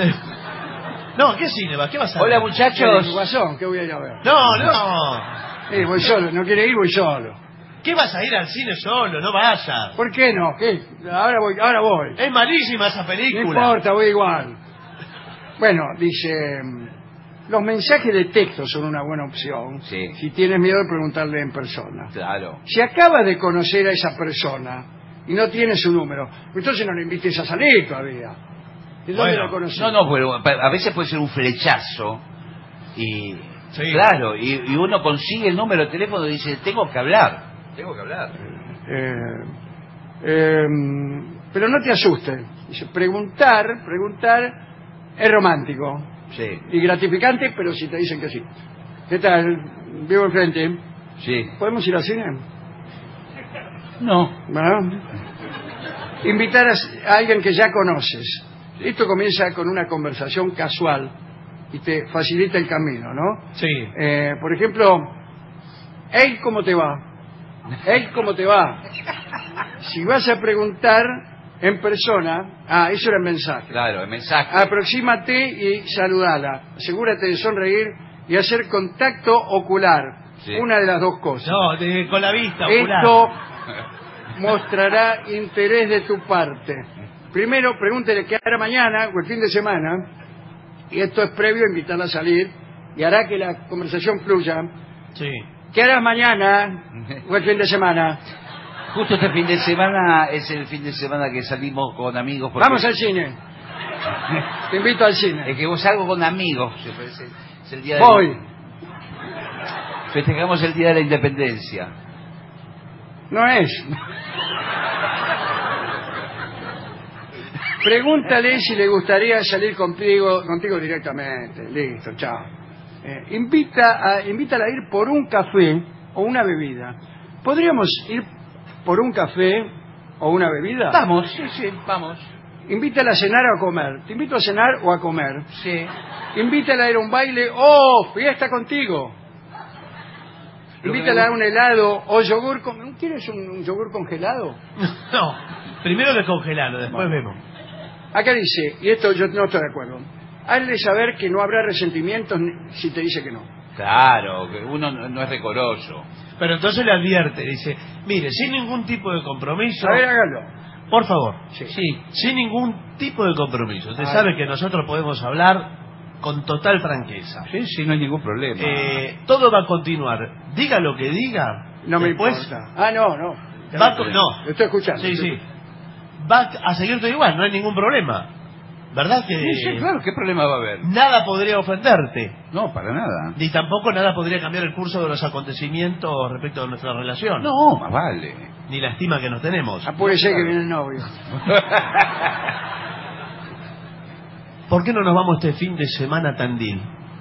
No, ¿qué cine va? ¿Qué vas a ver? Hola, muchachos. ¿Qué Guasón? ¿Qué voy a ir a ver? No, no. Sí, voy solo. No quiere ir, voy solo. ¿Qué vas a ir al cine solo? No vayas. ¿Por qué no? ¿Qué? Ahora voy, ahora voy. Es malísima esa película. No importa, voy igual. Bueno, dice... Los mensajes de texto son una buena opción. Sí. Si tienes miedo de preguntarle en persona. Claro. Si acabas de conocer a esa persona y no tienes su número, entonces no le invites a salir todavía. ¿De dónde Bueno, la conocí? No, no, pero a veces puede ser un flechazo y... Sí. Claro, y, y uno consigue el número de teléfono y dice, tengo que hablar. Tengo que hablar. Eh, eh, pero no te asustes. Dice, preguntar, preguntar es romántico. Sí. Y gratificante, pero si te dicen que sí. ¿Qué tal? Vivo enfrente. Sí. ¿Podemos ir al cine? No. ¿Verdad? Invitar a, a alguien que ya conoces. Esto comienza con una conversación casual y te facilita el camino, ¿no? Sí. Eh, por ejemplo, hey, ¿cómo te va? Hey, ¿cómo te va? Si vas a preguntar en persona, ah, eso era el mensaje. Claro, el mensaje. Aproxímate y saludala. Asegúrate de sonreír y hacer contacto ocular. Sí. Una de las dos cosas. No, de, con la vista ocular. Esto mostrará interés de tu parte. Primero, pregúntele qué hará mañana o el fin de semana. Y esto es previo a invitarla a salir y hará que la conversación fluya. Sí. ¿Qué harás mañana o el fin de semana? Justo este fin de semana es el fin de semana que salimos con amigos. Porque... Vamos al cine. Te invito al cine. Es que vos salgo con amigos. Es, es el día de Voy. La... Festejamos el día de la independencia. No es. Pregúntale si le gustaría salir contigo, contigo directamente. Listo, chao. Eh, invita a, invítala a ir por un café o una bebida. ¿Podríamos ir por un café o una bebida? Vamos, sí, sí, vamos. Invítala a cenar o a comer. ¿Te invito a cenar o a comer? Sí. Invítala a ir a un baile o fiesta contigo. Invítala a un helado o yogur. Con... ¿Quieres un, un yogur congelado? No, primero descongelalo, después bueno. vemos. Acá dice, y esto yo no estoy de acuerdo, hazle saber que no habrá resentimientos si te dice que no. Claro, que uno no es decoroso. Pero entonces le advierte, dice, mire, sin ningún tipo de compromiso... A ver, hágalo. Por favor. Sí. sí. Sin ningún tipo de compromiso. Usted sabe ver. que nosotros podemos hablar con total franqueza. Sí, sí, no hay ningún problema. Eh, todo va a continuar. Diga lo que diga. No me después, importa. Ah, no, no. Va a, no. Lo estoy escuchando. Sí, estoy... sí. Va a seguir todo igual, no hay ningún problema. ¿Verdad que...? Sí, sí, claro, ¿qué problema va a haber? Nada podría ofenderte. No, para nada. Ni tampoco nada podría cambiar el curso de los acontecimientos respecto a nuestra relación. No, más vale. Ni la estima que nos tenemos. Ah, puede ser que viene el novio. ¿Por qué no nos vamos este fin de semana a Tandil?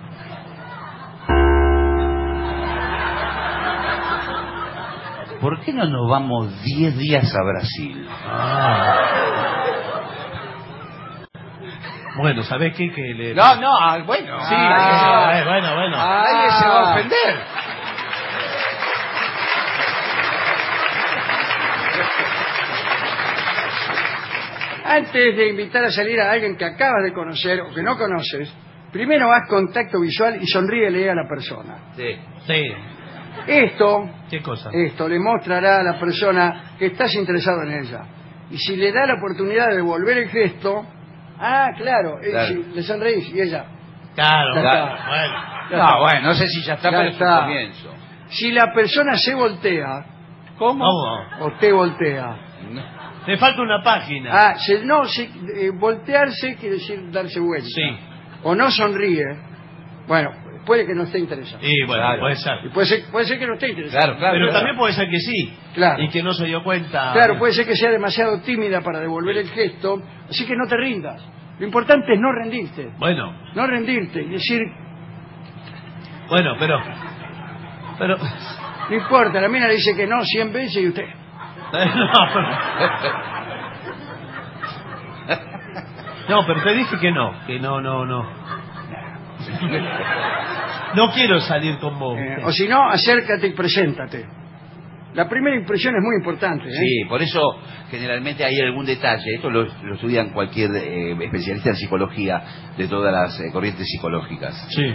¿Por qué no nos vamos diez días a Brasil? Ah. Bueno, ¿sabés qué? Que le... No, no, ah, bueno. Sí, ah, eh, bueno, bueno. Nadie ah. se va a ofender. Antes de invitar a salir a alguien que acabas de conocer o que no conoces, primero haz contacto visual y sonríele a la persona. Sí. Sí. Esto, ¿Qué cosa? esto le mostrará a la persona que estás interesado en ella. Y si le da la oportunidad de devolver el gesto, ah, claro, eh, Claro. si le sonreís y ella. Claro, Ya claro. está. Bueno. Ya No, está. bueno, no sé si ya está, Ya pero es un está. comienzo. Si la persona se voltea, ¿Cómo? ¿Cómo? o te voltea. Le falta una página. Ah, se- no, se- eh, voltearse quiere decir darse vuelta. Sí. O no sonríe. Bueno, puede que no esté interesado. Y bueno, Claro. puede ser. Y puede ser, puede ser que no esté interesado. Claro, claro. Pero claro. también puede ser que sí. Claro. Y que no se dio cuenta. Claro, puede ser que sea demasiado tímida para devolver el gesto, así que no te rindas. Lo importante es no rendirte. Bueno, No rendirte y decir, bueno, pero... Pero... no importa, la mina le dice que no cien veces y usted... No, pero... No, pero te dije que no, que no, no, no. No quiero salir con vos. eh, o si no, acércate y preséntate. La primera impresión es muy importante. ¿eh? Sí, por eso generalmente hay algún detalle. Esto lo, lo estudian cualquier eh, especialista en psicología de todas las eh, corrientes psicológicas. Sí.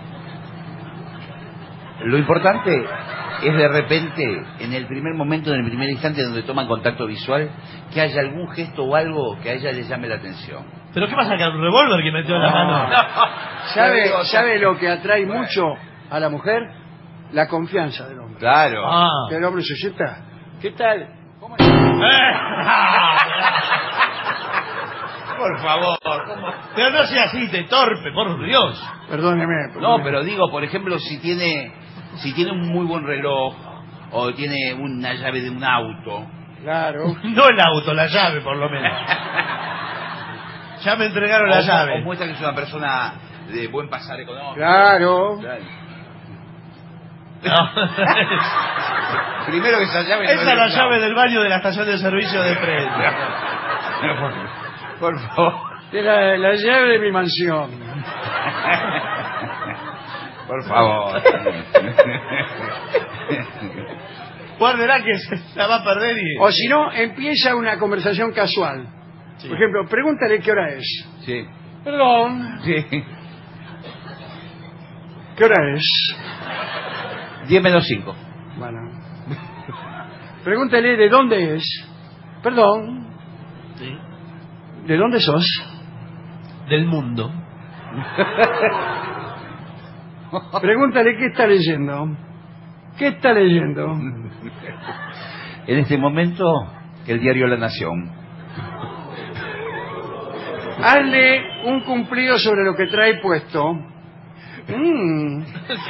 Lo importante es de repente, en el primer momento, en el primer instante donde toman contacto visual, que haya algún gesto o algo que a ella le llame la atención. ¿Pero qué pasa? ¿Que el revólver que metió en la mano? ¿Sabe, ¿Sabe lo que atrae mucho a la mujer? La confianza del hombre. Claro. Ah. Que el hombre se sienta. ¿Qué tal? ¿Cómo Por favor. Pero no sea así, te torpe, por Dios. Perdóneme. No, perdóneme. pero digo, por ejemplo, si tiene si tiene un muy buen reloj o tiene una llave de un auto. Claro. No el auto, la llave, por lo menos. Ya me entregaron la o, llave. o muestra que es una persona de buen pasar económico. Claro. Claro. No. Primero que esa llave no Esa es la un llave auto. del baño de la estación de servicio de tren. Por favor. De la, la llave de mi mansión. Por favor. Guardará que se la va a perder y... O si no, empieza una conversación casual. Sí. Por ejemplo, pregúntale qué hora es. Sí. Perdón. Sí. ¿Qué hora es? diez menos cinco. Bueno. Pregúntale de dónde es. Perdón. Sí. ¿De dónde sos? Del mundo. Pregúntale qué está leyendo. ¿Qué está leyendo? En este momento, el diario La Nación. Hazle un cumplido sobre lo que trae puesto. Mm.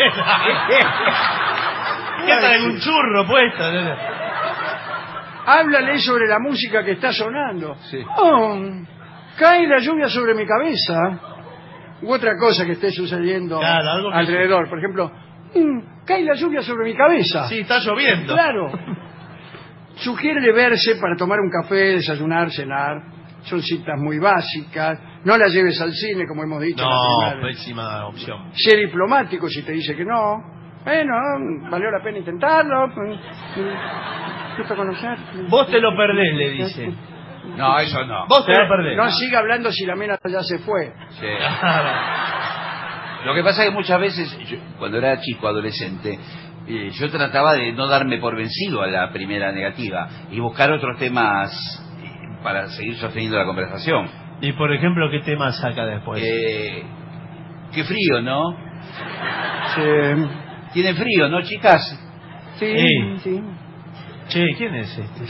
¿Qué trae un churro puesto? Háblale sobre la música que está sonando. Sí. Oh, cae la lluvia sobre mi cabeza. U otra cosa que esté sucediendo Claro, algo que- alrededor. Por ejemplo, mm, cae la lluvia sobre mi cabeza. Sí, está lloviendo. Claro. Sugiere verse para tomar un café, desayunar, cenar. Son citas muy básicas. No la lleves al cine, como hemos dicho. No, la primera vez. pésima opción. Sé diplomático si te dice que no. Bueno, valió la pena intentarlo. Gusto conocer. Vos te lo perdés, le dice. No, eso no. Vos te lo perdés. No siga hablando si la mina ya se fue. Sí. Lo que pasa es que muchas veces, yo, cuando era chico, adolescente, eh, yo trataba de no darme por vencido a la primera negativa y buscar otros temas eh, para seguir sosteniendo la conversación. Y por ejemplo, ¿qué tema saca después? Eh, qué frío, ¿no? Sí. Tiene frío, ¿no, chicas? Sí, Sí. sí. Che, ¿quién es este?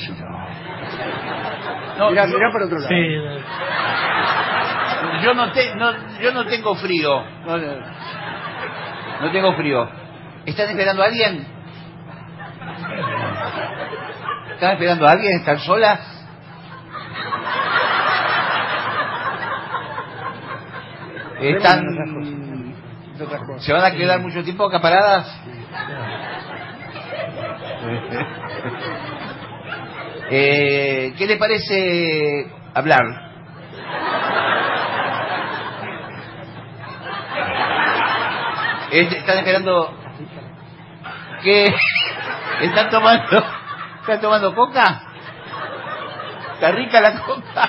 No, Mirá, yo, mirá por otro lado. Sí. yo no, te, no, yo no tengo frío. No, no, no tengo frío. ¿Están esperando a alguien? ¿Están esperando a alguien? ¿Están solas? ¿Están... De otras cosas. ¿Se van a quedar mucho tiempo acaparadas? Eh, ¿Qué le parece hablar? Este, ¿Están esperando? ¿Qué? ¿Están tomando? ¿Están tomando coca? ¿Está rica la coca?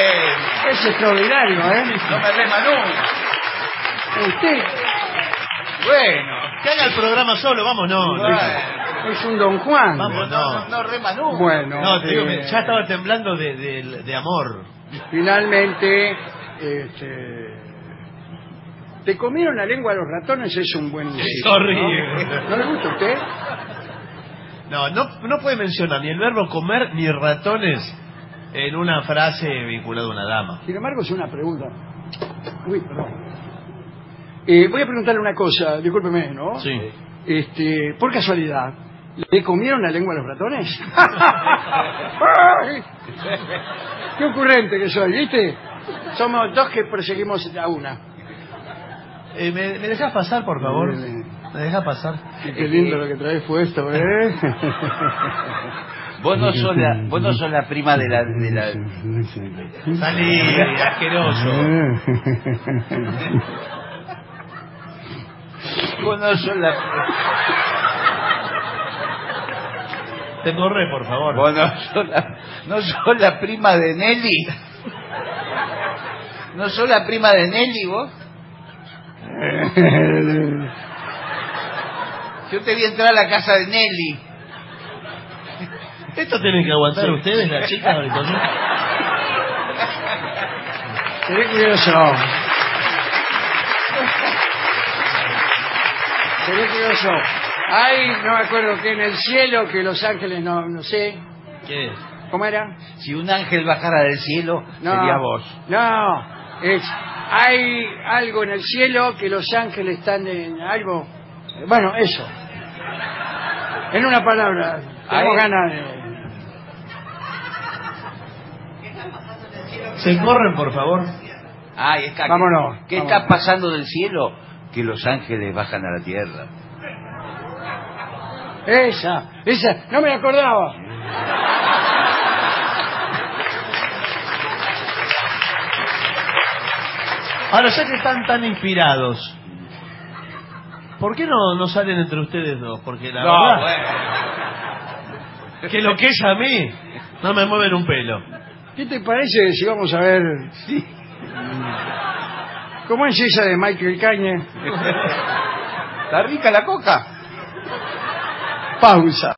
bueno. Es extraordinario, ¿eh? No me rema nunca. Usted Bueno. Que haga el programa solo, vámonos. Bueno. es un Don Juan. Vamos, No, no. no rema nunca. Bueno, No, te digo, eh, que ya estaba temblando de, de, de amor. finalmente, este, ¿te comieron la lengua los ratones? Es un buen inciso, Es horrible. ¿no? ¿No le gusta a usted? No, no, no puede mencionar ni el verbo comer ni ratones en una frase vinculada a una dama. Sin embargo, es una pregunta. Uy, perdón. Eh, voy a preguntarle una cosa, discúlpeme, ¿no? Sí. Este, por casualidad, ¿le comieron la lengua a los ratones? ¡Ay! Qué ocurrente que soy, ¿viste? Somos dos que perseguimos a una. Eh, ¿me, ¿Me dejas pasar, por favor? ¿Me dejas pasar? Y qué lindo lo que traes puesto, ¿eh? Vos no sos la, vos no sos la prima de la... De la... Salí, asqueroso. Vos no sos la... Te corre, por favor. Vos no sos la... No sos la prima de Nelly. ¿No sos la prima de Nelly, vos? Yo te vi entrar a la casa de Nelly. ¿Esto tienen que aguantar ustedes, las chicas? Seré curioso. Seré curioso. Ay, no me acuerdo que en el cielo, que los ángeles, no, no sé. ¿Qué? ¿Cómo era? Si un ángel bajara del cielo, No, sería vos. No, es, hay algo en el cielo que los ángeles están en algo. Bueno, eso. En una palabra, tenemos ganas de... ¿Se corren, por favor? Ay, es que, Vámonos, ¿Qué vámonos. está pasando del cielo? Que los ángeles bajan a la tierra. Esa, esa, no me la acordaba. Ahora, ya que están tan inspirados, ¿por qué no, no salen entre ustedes dos? Porque la No, verdad, bueno. que lo que es a mí, no me mueven un pelo. ¿Qué te parece si vamos a ver... Sí. ¿Cómo es esa de Michael Cañe? ¿Está rica la coca? Pausa.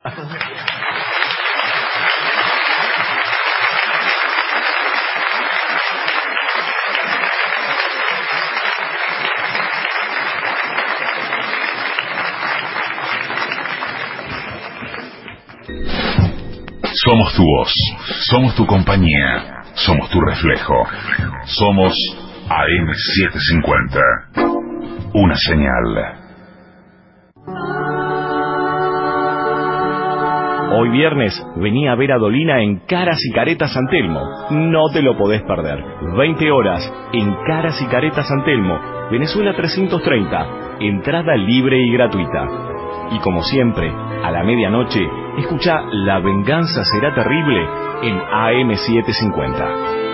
Somos tu voz, somos tu compañía, somos tu reflejo. Somos A M setecientos cincuenta. Una señal. Hoy viernes, vení a ver a Dolina en Caras y Caretas San Telmo. No te lo podés perder. veinte horas en Caras y Caretas San Telmo, Venezuela trescientos treinta. Entrada libre y gratuita. Y como siempre, a la medianoche, escucha La venganza será terrible en A M setecientos cincuenta.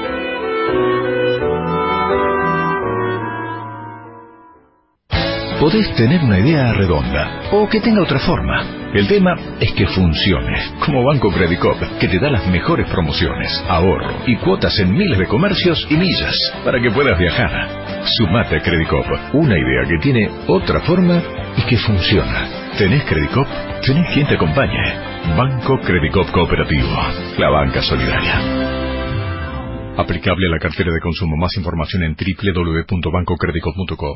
Podés tener una idea redonda o que tenga otra forma. El tema es que funcione, como Banco Credicop, que te da las mejores promociones, ahorro y cuotas en miles de comercios y millas para que puedas viajar. Sumate a Credicop, una idea que tiene otra forma y que funciona. ¿Tenés Credicop? Tenés quien te acompañe. Banco Credicop Cooperativo, la banca solidaria. Aplicable a la cartera de consumo. Más información en doble u doble u doble u punto banco credicop punto com.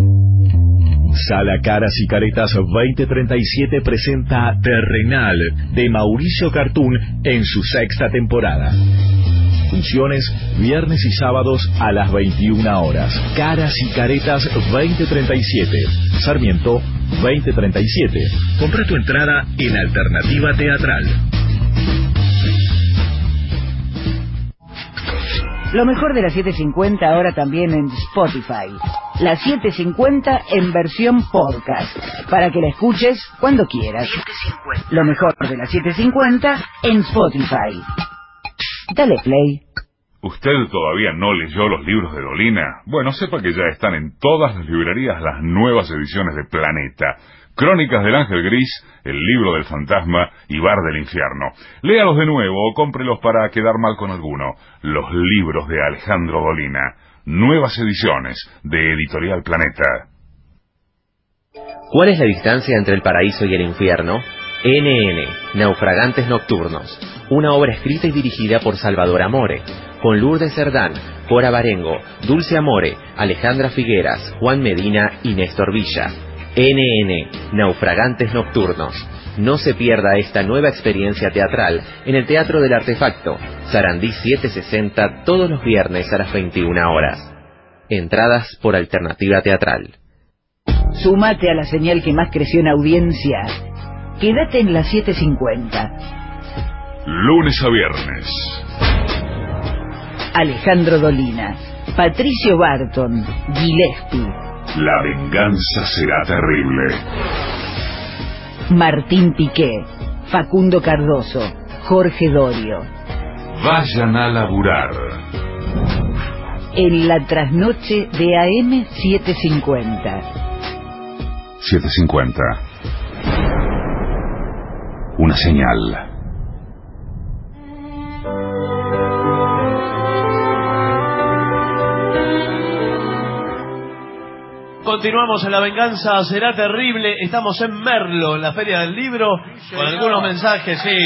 Sala Caras y Caretas veinte treinta y siete presenta Terrenal de Mauricio Cartún en su sexta temporada. Funciones viernes y sábados a las veintiuna horas. Caras y Caretas veinte treinta y siete. Sarmiento veinte treinta y siete. Compra tu entrada en Alternativa Teatral. Lo mejor de la setecientos cincuenta ahora también en Spotify. La setecientos cincuenta en versión podcast, para que la escuches cuando quieras. Lo mejor de la setecientos cincuenta en Spotify. Dale play. ¿Usted todavía no leyó los libros de Dolina? Bueno, sepa que ya están en todas las librerías las nuevas ediciones de Planeta. Crónicas del Ángel Gris, El Libro del Fantasma y Bar del Infierno. Léalos de nuevo o cómprelos para quedar mal con alguno. Los libros de Alejandro Dolina. Nuevas ediciones de Editorial Planeta. ¿Cuál es la distancia entre el paraíso y el infierno? N N, Naufragantes Nocturnos. Una obra escrita y dirigida por Salvador Amore, con Lourdes Cerdán, Cora Barengo, Dulce Amore, Alejandra Figueras, Juan Medina y Néstor Villa. N N, Naufragantes Nocturnos. No se pierda esta nueva experiencia teatral en el Teatro del Artefacto, Sarandí setecientos sesenta, todos los viernes a las veintiuna horas. Entradas por Alternativa Teatral. Súmate a la señal que más creció en audiencia. Quédate en la setecientos cincuenta. Lunes a viernes. Alejandro Dolina, Patricio Barton, Gillespie. La venganza será terrible. Martín Piqué, Facundo Cardoso, Jorge Dorio. Vayan a laburar. En la trasnoche de A M setecientos cincuenta. setecientos cincuenta. Una señal. Continuamos en La Venganza Será Terrible. Estamos en Merlo, en la Feria del Libro, con algunos mensajes, sí.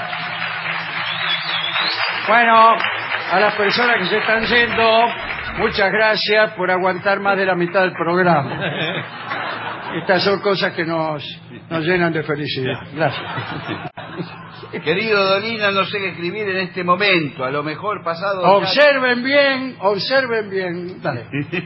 Bueno, a las personas que se están yendo, muchas gracias por aguantar más de la mitad del programa. Estas son cosas que nos, nos llenan de felicidad. Gracias. Querido Dolina, no sé qué escribir en este momento. A lo mejor pasado... Observen bien, observen bien. Dale.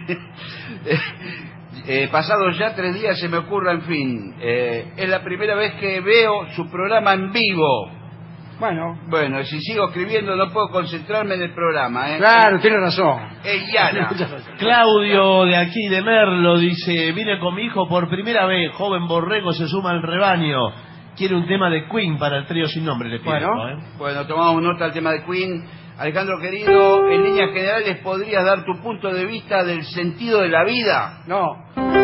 Eh, pasados ya tres días se me ocurre, en fin. Eh, es la primera vez que veo su programa en vivo. Bueno. Bueno, si sigo escribiendo no puedo concentrarme en el programa, ¿eh? Claro, tiene razón. Eh, Yana. Claudio, de aquí de Merlo, dice: vine con mi hijo por primera vez, joven borrego se suma al rebaño. Quiere un tema de Queen para el trío sin nombre, le pido. Bueno, ¿eh? bueno, tomamos nota del tema de Queen. Alejandro querido, en líneas generales, ¿podrías dar tu punto de vista del sentido de la vida? No.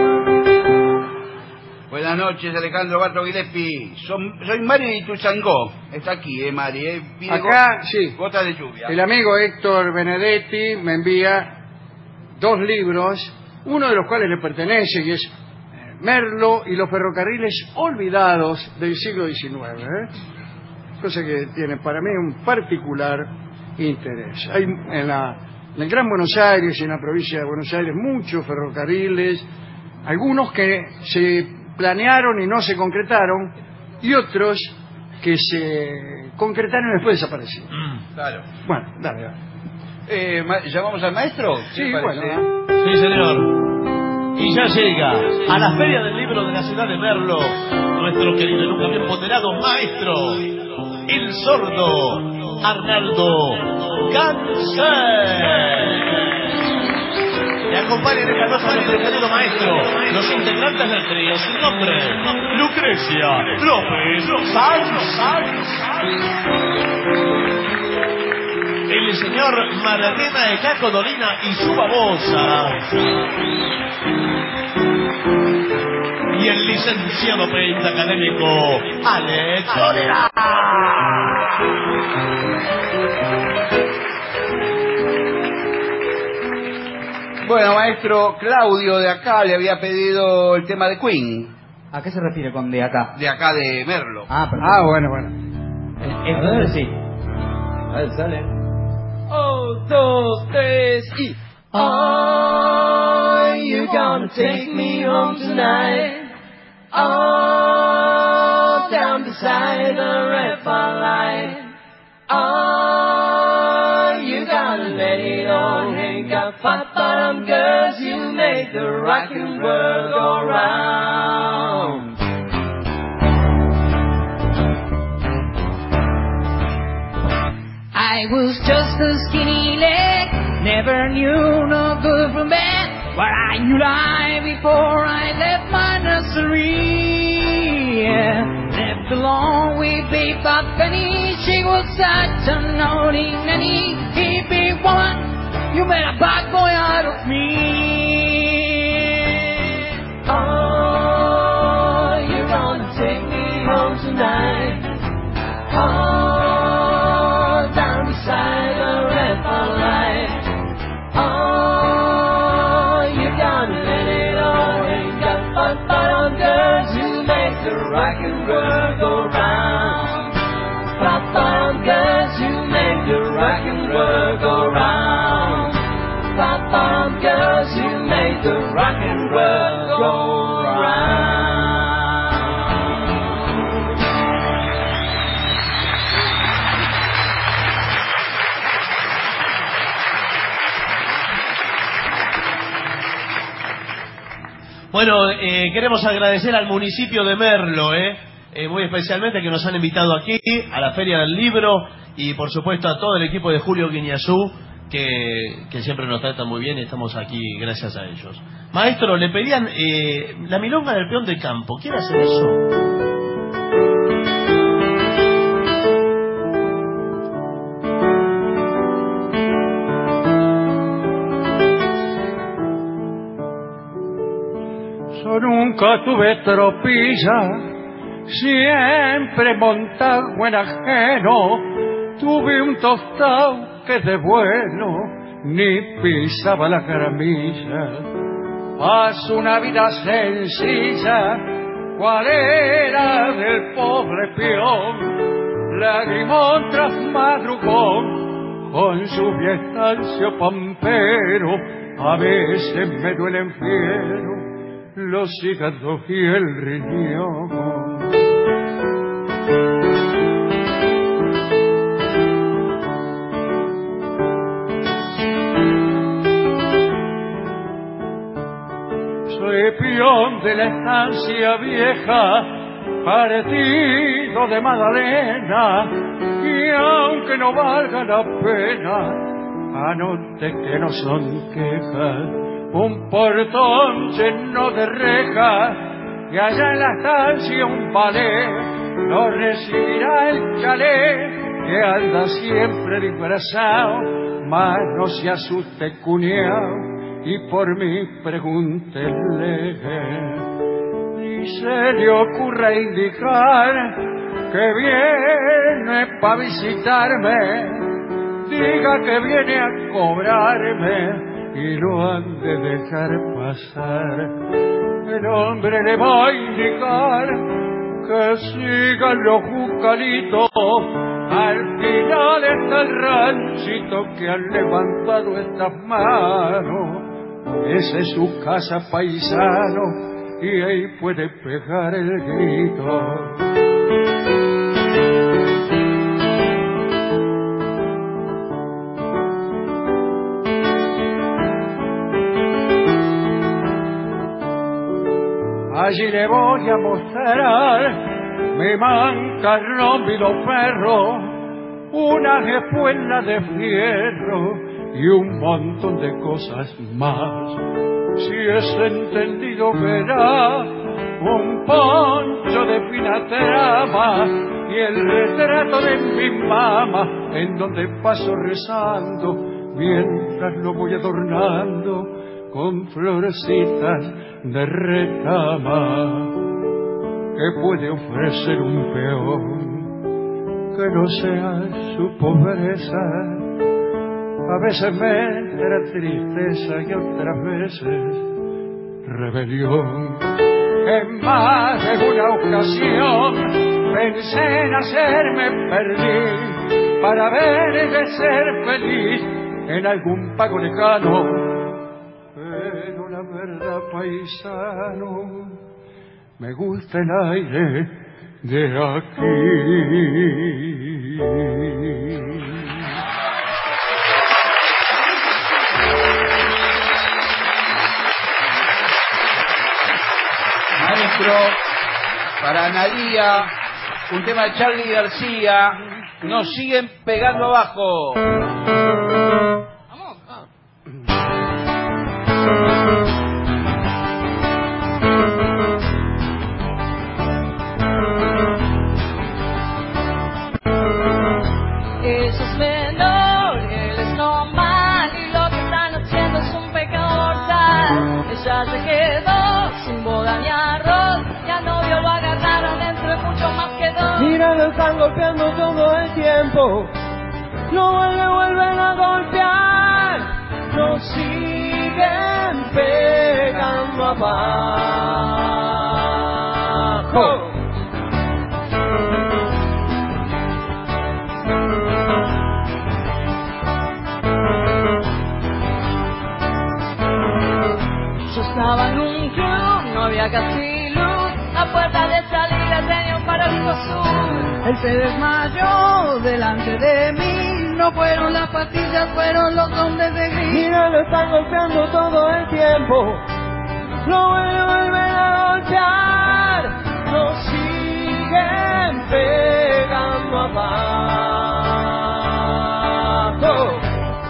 Buenas noches, Alejandro Barto Gillespie. Son, soy Mario de Ituzaingó. Está aquí, eh, Mari. Eh. Acá, go sí. Gotas de lluvia. El amigo Héctor Benedetti me envía dos libros, uno de los cuales le pertenece, y es Merlo y los ferrocarriles olvidados del siglo diecinueve. ¿eh? Cosa que tiene para mí un particular interés. Hay en, la, en el Gran Buenos Aires y en la provincia de Buenos Aires muchos ferrocarriles, algunos que se planearon y no se concretaron, y otros que se concretaron y después desaparecieron. Mm, claro. Bueno, dale, dale. Eh, ¿Llamamos al maestro? Sí, bueno. Sí, señor. Y ya llega a la Feria del Libro de la ciudad de Merlo nuestro querido y nunca bien ponderado maestro, el sordo Arnaldo Ganser. Me acompañan esta noche nuestro querido maestro, los integrantes del trío sin nombre, Lucrecia López Sanz, el señor Maradena de Caco Dolina y su babosa, y el licenciado pentacadémico Alex Dolina. Bueno, maestro, Claudio de acá le había pedido el tema de Queen. ¿A qué se refiere con de acá? De acá de Merlo. Ah, perfecto. Ah, bueno, bueno. Entonces sí. A ver, sale. Un, dos, tres y... Are you gonna take me home tonight? Oh, down beside the red light. Oh, you gotta let it all hang up. Pop bottom girls, you make the rockin' world go round. I was just a skinny leg, never knew no good from bad, but I knew life before I left my nursery. Left alone with Babe Penny, she was such a naughty nanny. Hey, big woman, you made a bad boy out of me. Oh, the rock and roll go round. Pop-on girls, you make the rock and roll go round. Pop-on girls, you make the rock and roll go round. Bueno, eh, queremos agradecer al municipio de Merlo, eh, eh, muy especialmente que nos han invitado aquí a la Feria del Libro y por supuesto a todo el equipo de Julio Guiñazú que, que siempre nos tratan muy bien y estamos aquí gracias a ellos. Maestro, le pedían eh, la milonga del peón de campo. ¿Quiere hacer eso? Yo nunca tuve tropilla, siempre montado en ajeno. Tuve un tostado que de bueno ni pisaba la caramilla. Paso una vida sencilla, cual era del pobre peón, lagrimón tras madrugón, con su viestancio pampero. A veces me duelen fiero los hígados y el riñón. Soy peón de la estancia vieja, partido de Magdalena, y aunque no valga la pena, anote que no son quejas. Un portón lleno de rejas, y allá en la estancia un palé lo recibirá el chalet, que anda siempre disfrazado, mas no se asuste cuñao, y por mí pregúntele. Y se le ocurra indicar que viene pa' visitarme, diga que viene a cobrarme, y lo han de dejar pasar. El hombre le va a indicar que sigan los jucalitos, al final está el ranchito que han levantado estas manos. Esa es su casa, paisano, y ahí puede pegar el grito. Allí le voy a mostrar mi mancarrón y los perros, una espuela de fierro y un montón de cosas más. Si es entendido verá un poncho de fina trama y el retrato de mi mamá, en donde paso rezando mientras lo voy adornando con florecitas de retama. ¿Qué puede ofrecer un peón que no sea su pobreza? A veces me entra tristeza y otras veces rebelión. En más de una ocasión pensé en hacerme perder para ver de ser feliz en algún pago lejano. Pero la verdad, paisano, me gusta el aire de aquí. Maestro, para Analía, un tema de Charly García, nos siguen pegando abajo. Esos menores no mal y lo que están haciendo es un pecado mortal. Ella se quedó sin boda ni arroz y al novio lo agarraron entre mucho más que dos. Mira, lo están golpeando todo el tiempo, no vuelven, vuelven a golpear, nos siguen pegando abajo. estaba en un club, no había casi luz. La puerta de salida tenía un paralito azul. Él se desmayó delante de mí. No fueron las pastillas, fueron los hombres de gris. Mira, lo están golpeando todo el tiempo. Lo vuelven a volver a golpear. Lo siguen pegando abajo.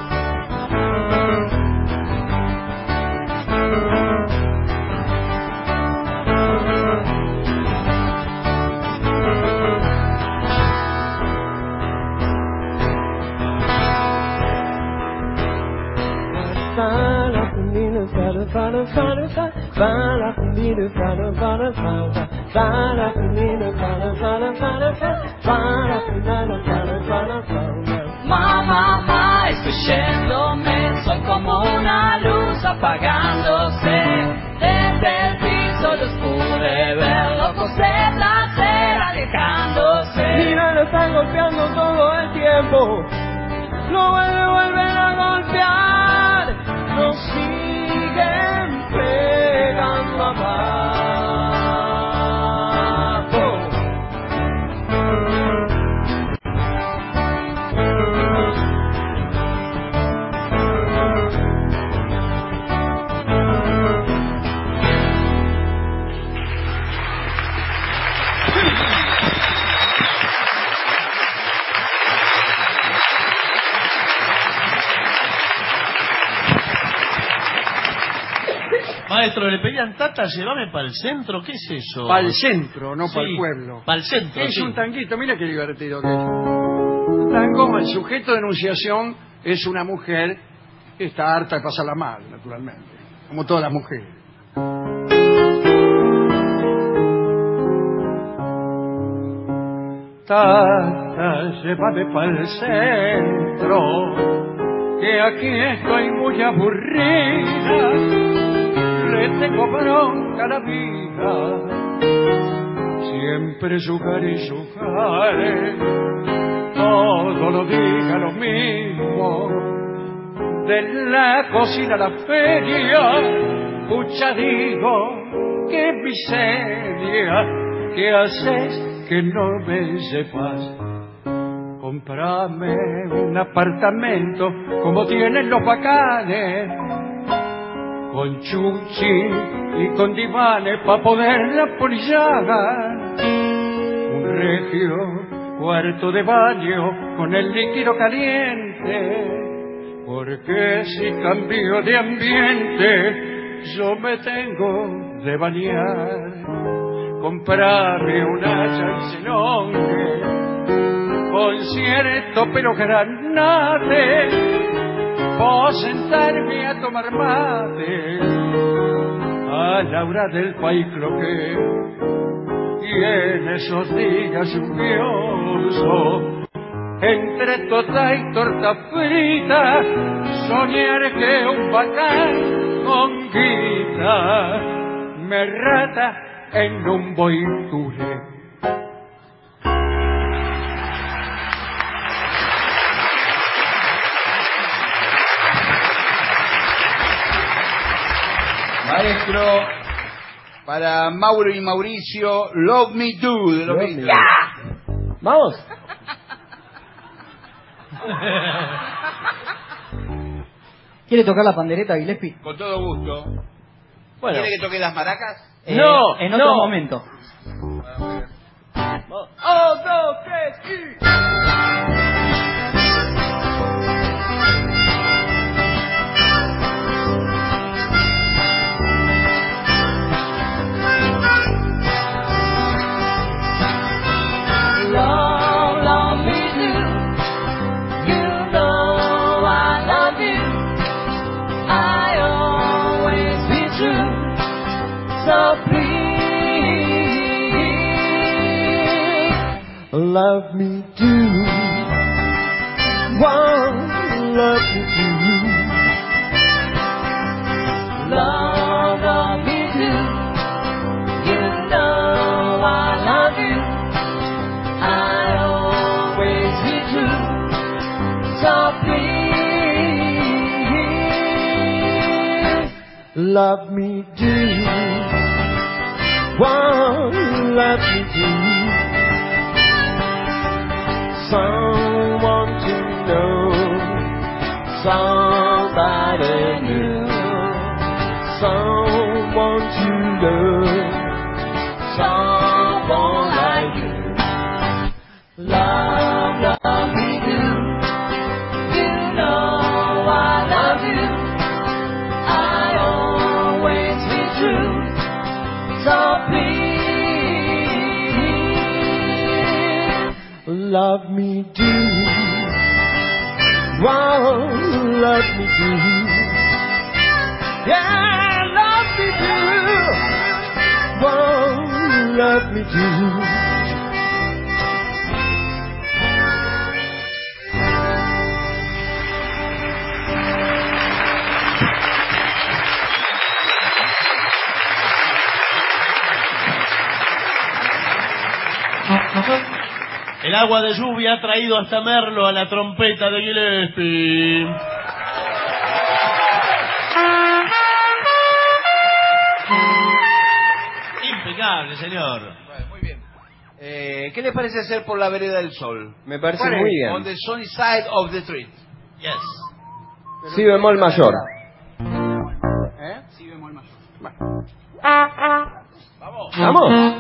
Mamá, mamá, estoy yéndome, soy como una luz apagándose. Desde el piso los pude ver, locos de placer alejándose. Mira, lo están golpeando todo el tiempo. Lo vuelven, vuelven a golpear. Lo siguen pegando abajo. Maestro, le pedían Tata, llévame para el centro, ¿qué es eso? Para el centro, no Sí, para el pueblo. para el centro, Es sí. un tanguito, mira qué divertido que es. Un tango, el sujeto de enunciación es una mujer que está harta de pasarla mal, naturalmente, como todas las mujeres. Tata, llévame para el centro, que aquí estoy muy aburrida. Le tengo bronca a la vida, siempre yugar y yugar, todo lo diga lo mismo, de la cocina a la feria, pucha digo, qué miseria, ¿qué haces que no me sepas? Comprame un apartamento como tienen los bacanes, con chuchi y con divanes pa' poderla polillar. Un regio cuarto de baño con el líquido caliente, porque si cambio de ambiente yo me tengo de bañar. Comprame una chancelongue con cierto pelo granate, o sentarme a tomar mate a la hora del paicloque. Y en esos días lluviosos, entre tota y torta frita, soñar que un bacán con guita me rata en un boiture. Maestro, para Mauro y Mauricio, Love Me Do de los Love Beatles. Me Do. Vamos. ¿Quiere tocar la pandereta, Gillespie? Con todo gusto. Bueno. ¿Quiere que toque las maracas? Eh, No, en otro no. momento. Un, dos, tres y... Love, love me do. You know I love you. I always be true. So please, Love me do. One, love me do. love, love me do. You know I love you. I always be true. So please, love me do what love me do. Someone to know, somebody new, someone to love, someone like you. Love, love me do. You know I love you. I always be true. So please, love me do. Wow, love me do. Yeah, love me do. Wow, love me do. El agua de lluvia ha traído hasta Merlo a la trompeta de Gillespie. Impecable, señor. Bueno, muy bien. Eh, ¿Qué le parece hacer por la vereda del sol? Me parece muy bien. On the sunny side of the street. Yes. Si bemol mayor. ¿Eh? Si bemol mayor. Vamos. Vamos.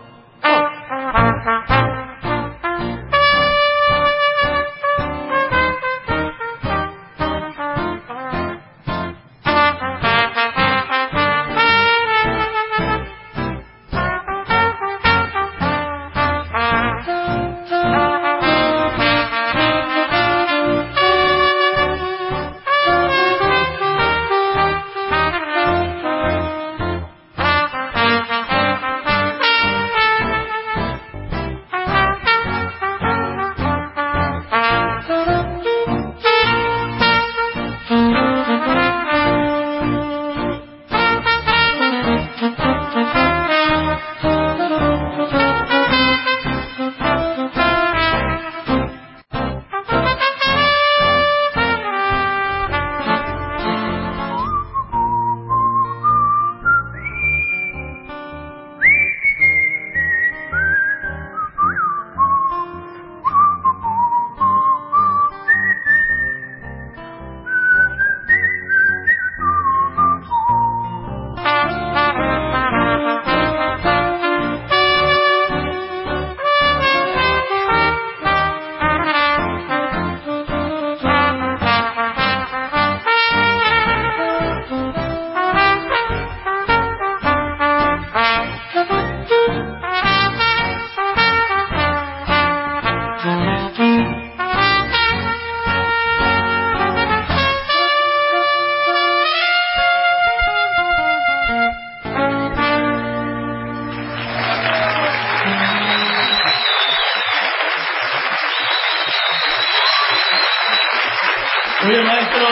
Muy bien, maestro.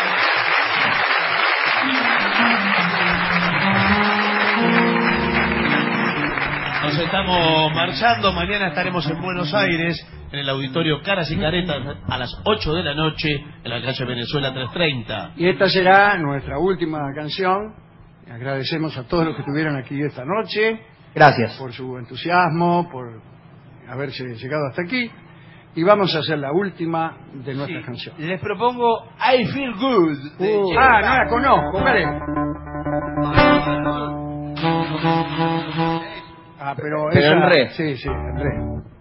Nos estamos marchando. Mañana estaremos en Buenos Aires, en el auditorio Caras y Caretas, a las ocho de la noche, en la calle Venezuela trescientos treinta. Y esta será nuestra última canción. Agradecemos a todos los que estuvieron aquí esta noche. Gracias. Por su entusiasmo, por haberse llegado hasta aquí. Y vamos a hacer la última de nuestras Sí. canciones. Les propongo I Feel Good. de Uh, Jerry ah, no la Garcia. conozco, espere. Ah, pero, Pero esa- en re. Sí, sí, en re.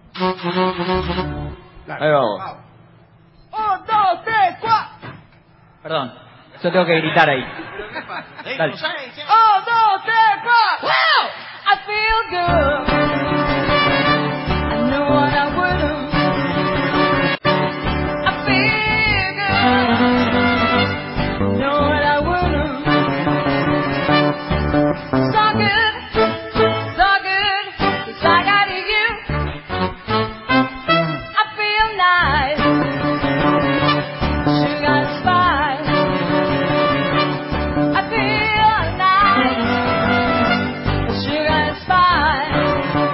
Claro. Ahí vamos. Un, dos, tres, cuatro. Perdón, yo tengo que gritar ahí. Dale. Un, dos, tres, cuatro. Wow! I feel good. I know what I would've. I feel good. Know what I would've. So good, so good. 'Cause I got you. I feel nice. Sugar spice. I feel nice. Sugar spice.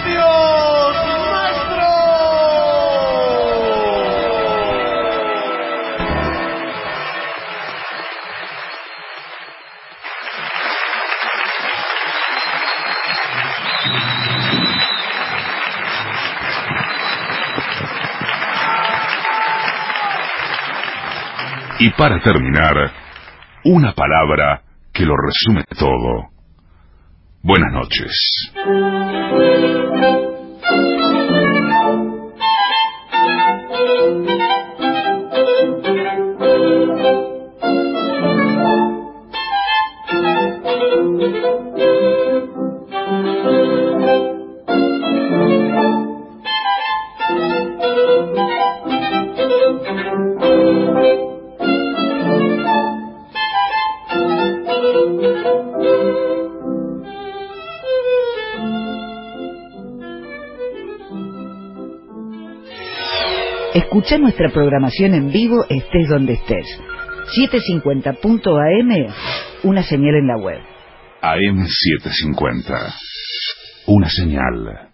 ¡Adiós, maestro! Y para terminar, una palabra que lo resume todo. Buenas noches. Escucha nuestra programación en vivo estés donde estés. setecientos cincuenta punto a eme, una señal en la web. A eme setecientos cincuenta, una señal.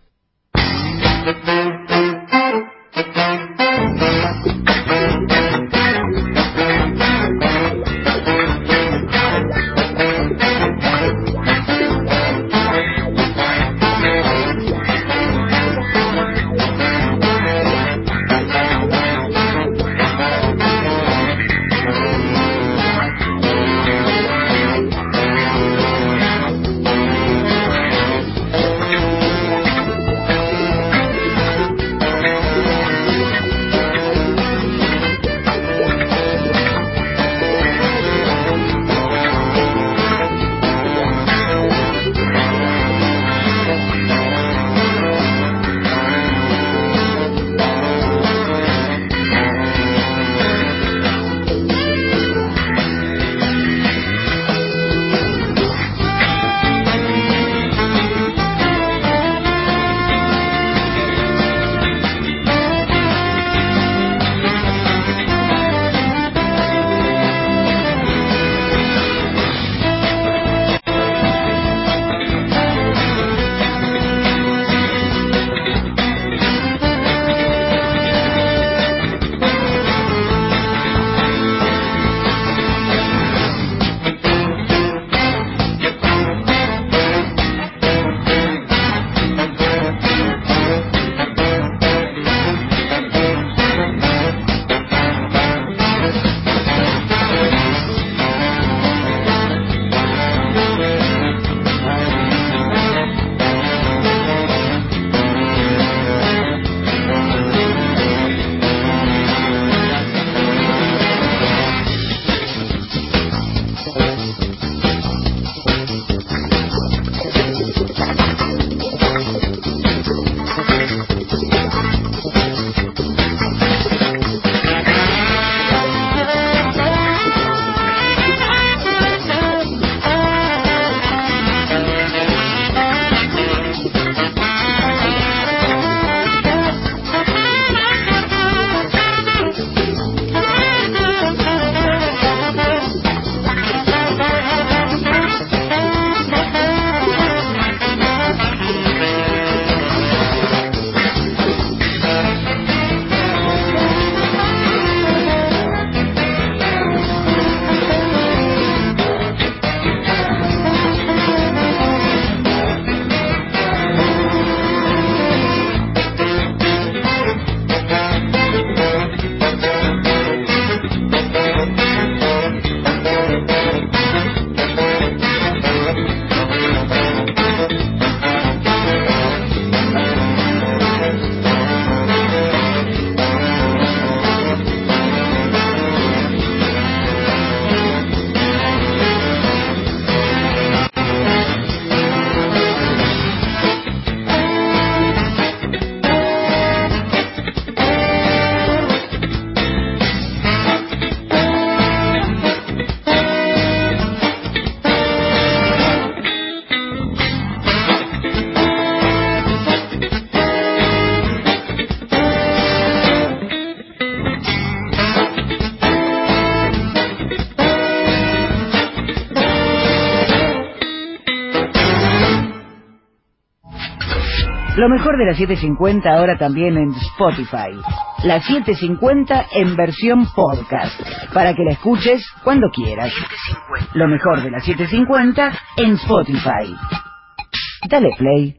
Lo mejor de la setecientos cincuenta ahora también en Spotify. La setecientos cincuenta en versión podcast, para que la escuches cuando quieras. Lo mejor de la setecientos cincuenta en Spotify. Dale play.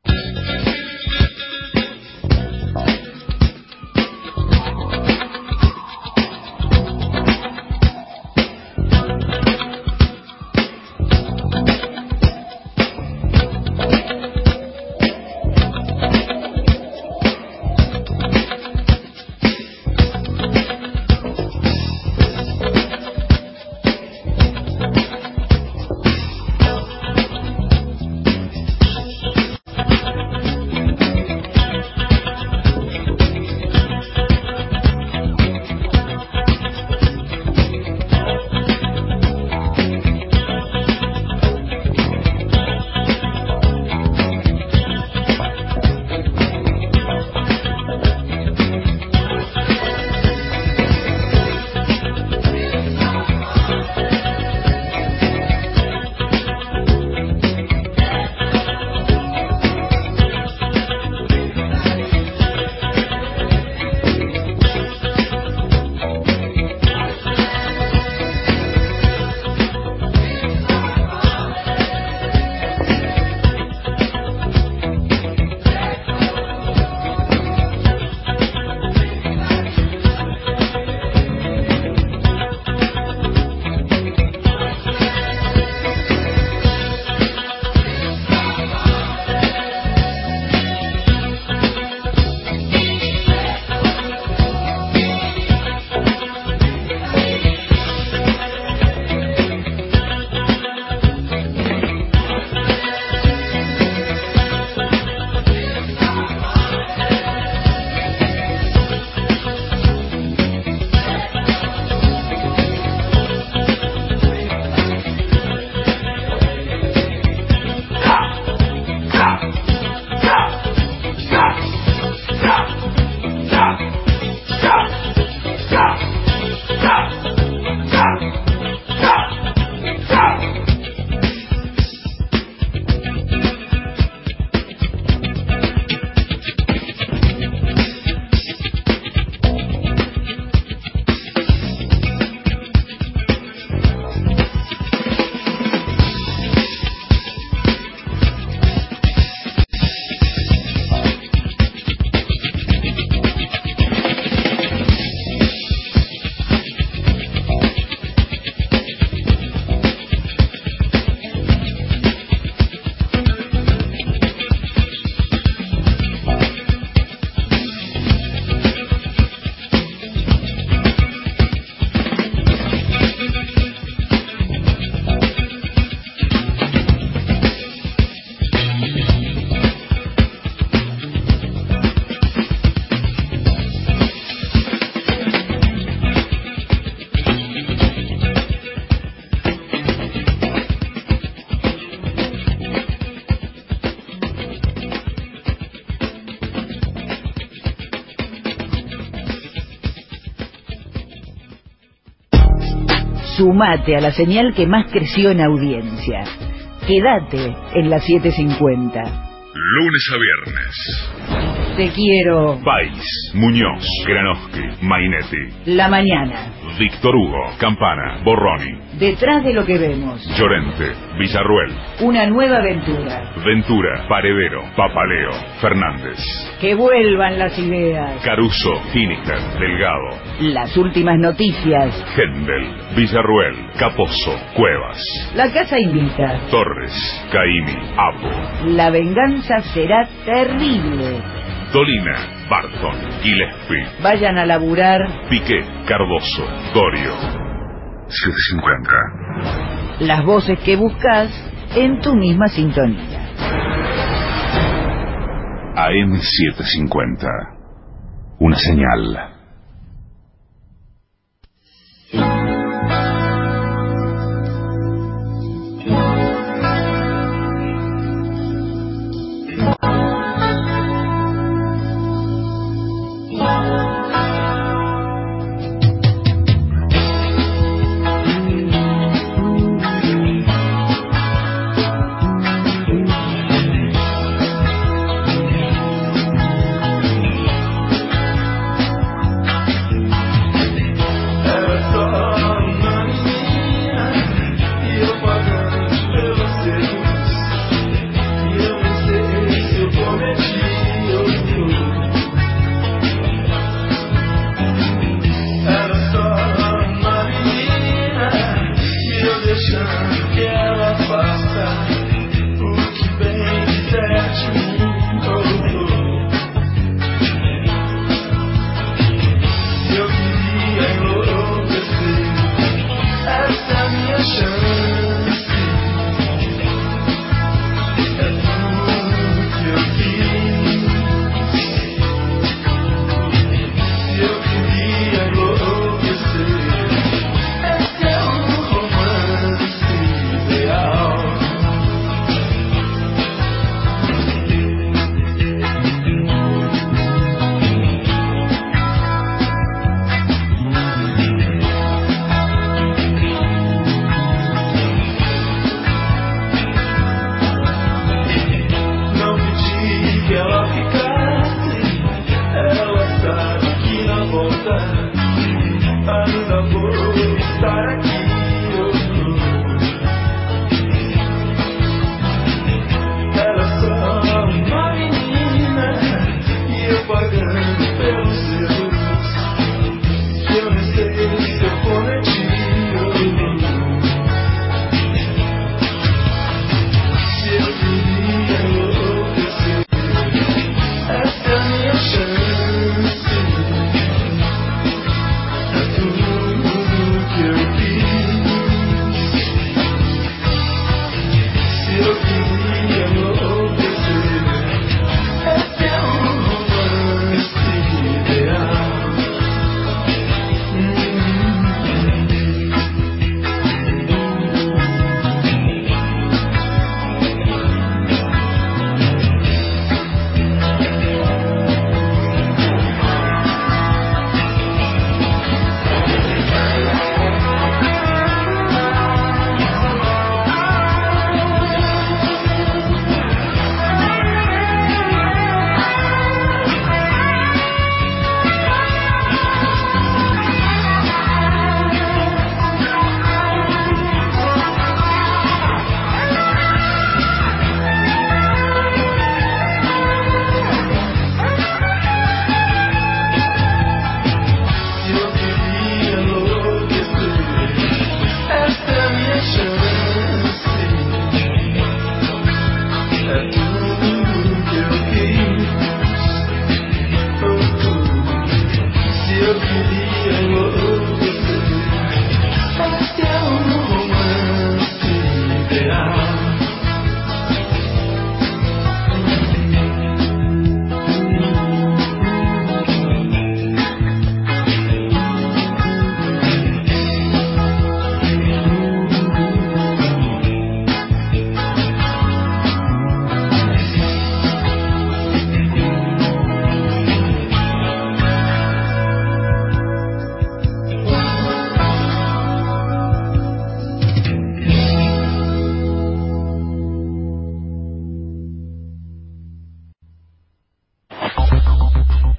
Sumate a la señal que más creció en audiencia. Quédate en la setecientos cincuenta. Lunes a viernes. Te quiero. Valls, Muñoz, Granoski, Mainetti. La mañana. Víctor Hugo, Campana, Borroni. Detrás de lo que vemos. Llorente, Villarruel. Una nueva aventura. Ventura, Paredero, Papaleo, Fernández. Que vuelvan las ideas. Caruso, Hiniger, Delgado. Las últimas noticias. Hendel, Villarruel, Caposo, Cuevas. La casa invita. Torres, Caimi, Apo. La venganza será terrible. Dolina, Barton, Gillespie. Vayan a laburar. Piqué, Cardoso, Dorio. setecientos cincuenta. Las voces que buscas en tu misma sintonía. A M setecientos cincuenta. Una señal.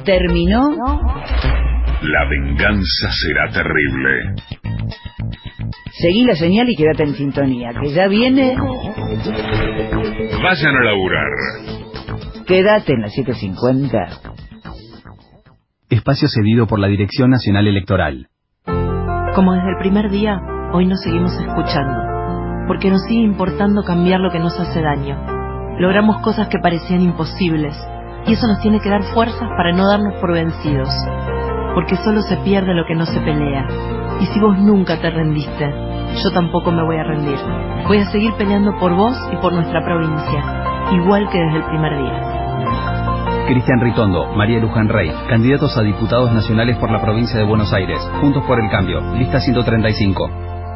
¿Terminó? La venganza será terrible. Seguí la señal y quédate en sintonía, que ya viene... Vayan a laburar. Quédate en la setecientos cincuenta. Espacio cedido por la Dirección Nacional Electoral. Como desde el primer día, hoy nos seguimos escuchando, porque nos sigue importando cambiar lo que nos hace daño. Logramos cosas que parecían imposibles, y eso nos tiene que dar fuerzas para no darnos por vencidos, porque solo se pierde lo que no se pelea. Y si vos nunca te rendiste, yo tampoco me voy a rendir. Voy a seguir peleando por vos y por nuestra provincia, igual que desde el primer día. Cristian Ritondo, María Luján Rey, candidatos a diputados nacionales por la provincia de Buenos Aires. Juntos por el Cambio, lista ciento treinta y cinco.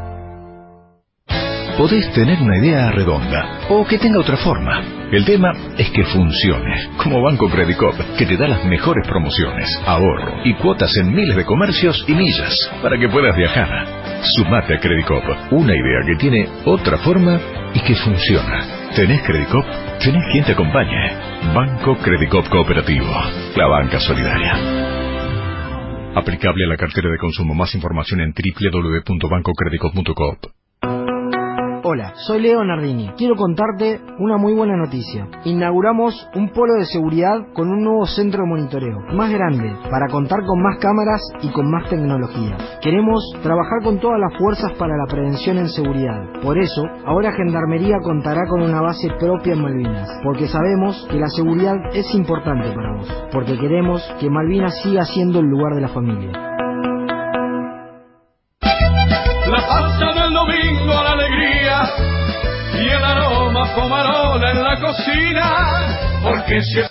Podés tener una idea redonda o que tenga otra forma. El tema es que funcione, como Banco Credicop, que te da las mejores promociones, ahorro y cuotas en miles de comercios y millas para que puedas viajar. Sumate a Credicop, una idea que tiene otra forma y que funciona. ¿Tenés Credicop? Tenés quien te acompañe. Banco Credicop Cooperativo, la banca solidaria. Aplicable a la cartera de consumo. Más información en doble u doble u doble u punto banco credicop punto coop. Hola, soy Leo Nardini. Quiero contarte una muy buena noticia. Inauguramos un polo de seguridad con un nuevo centro de monitoreo, más grande, para contar con más cámaras y con más tecnología. Queremos trabajar con todas las fuerzas para la prevención en seguridad. Por eso, ahora Gendarmería contará con una base propia en Malvinas, porque sabemos que la seguridad es importante para vos, porque queremos que Malvinas siga siendo el lugar de la familia. La pasta del domingo, la alegría y el aroma pomarola en la cocina, porque si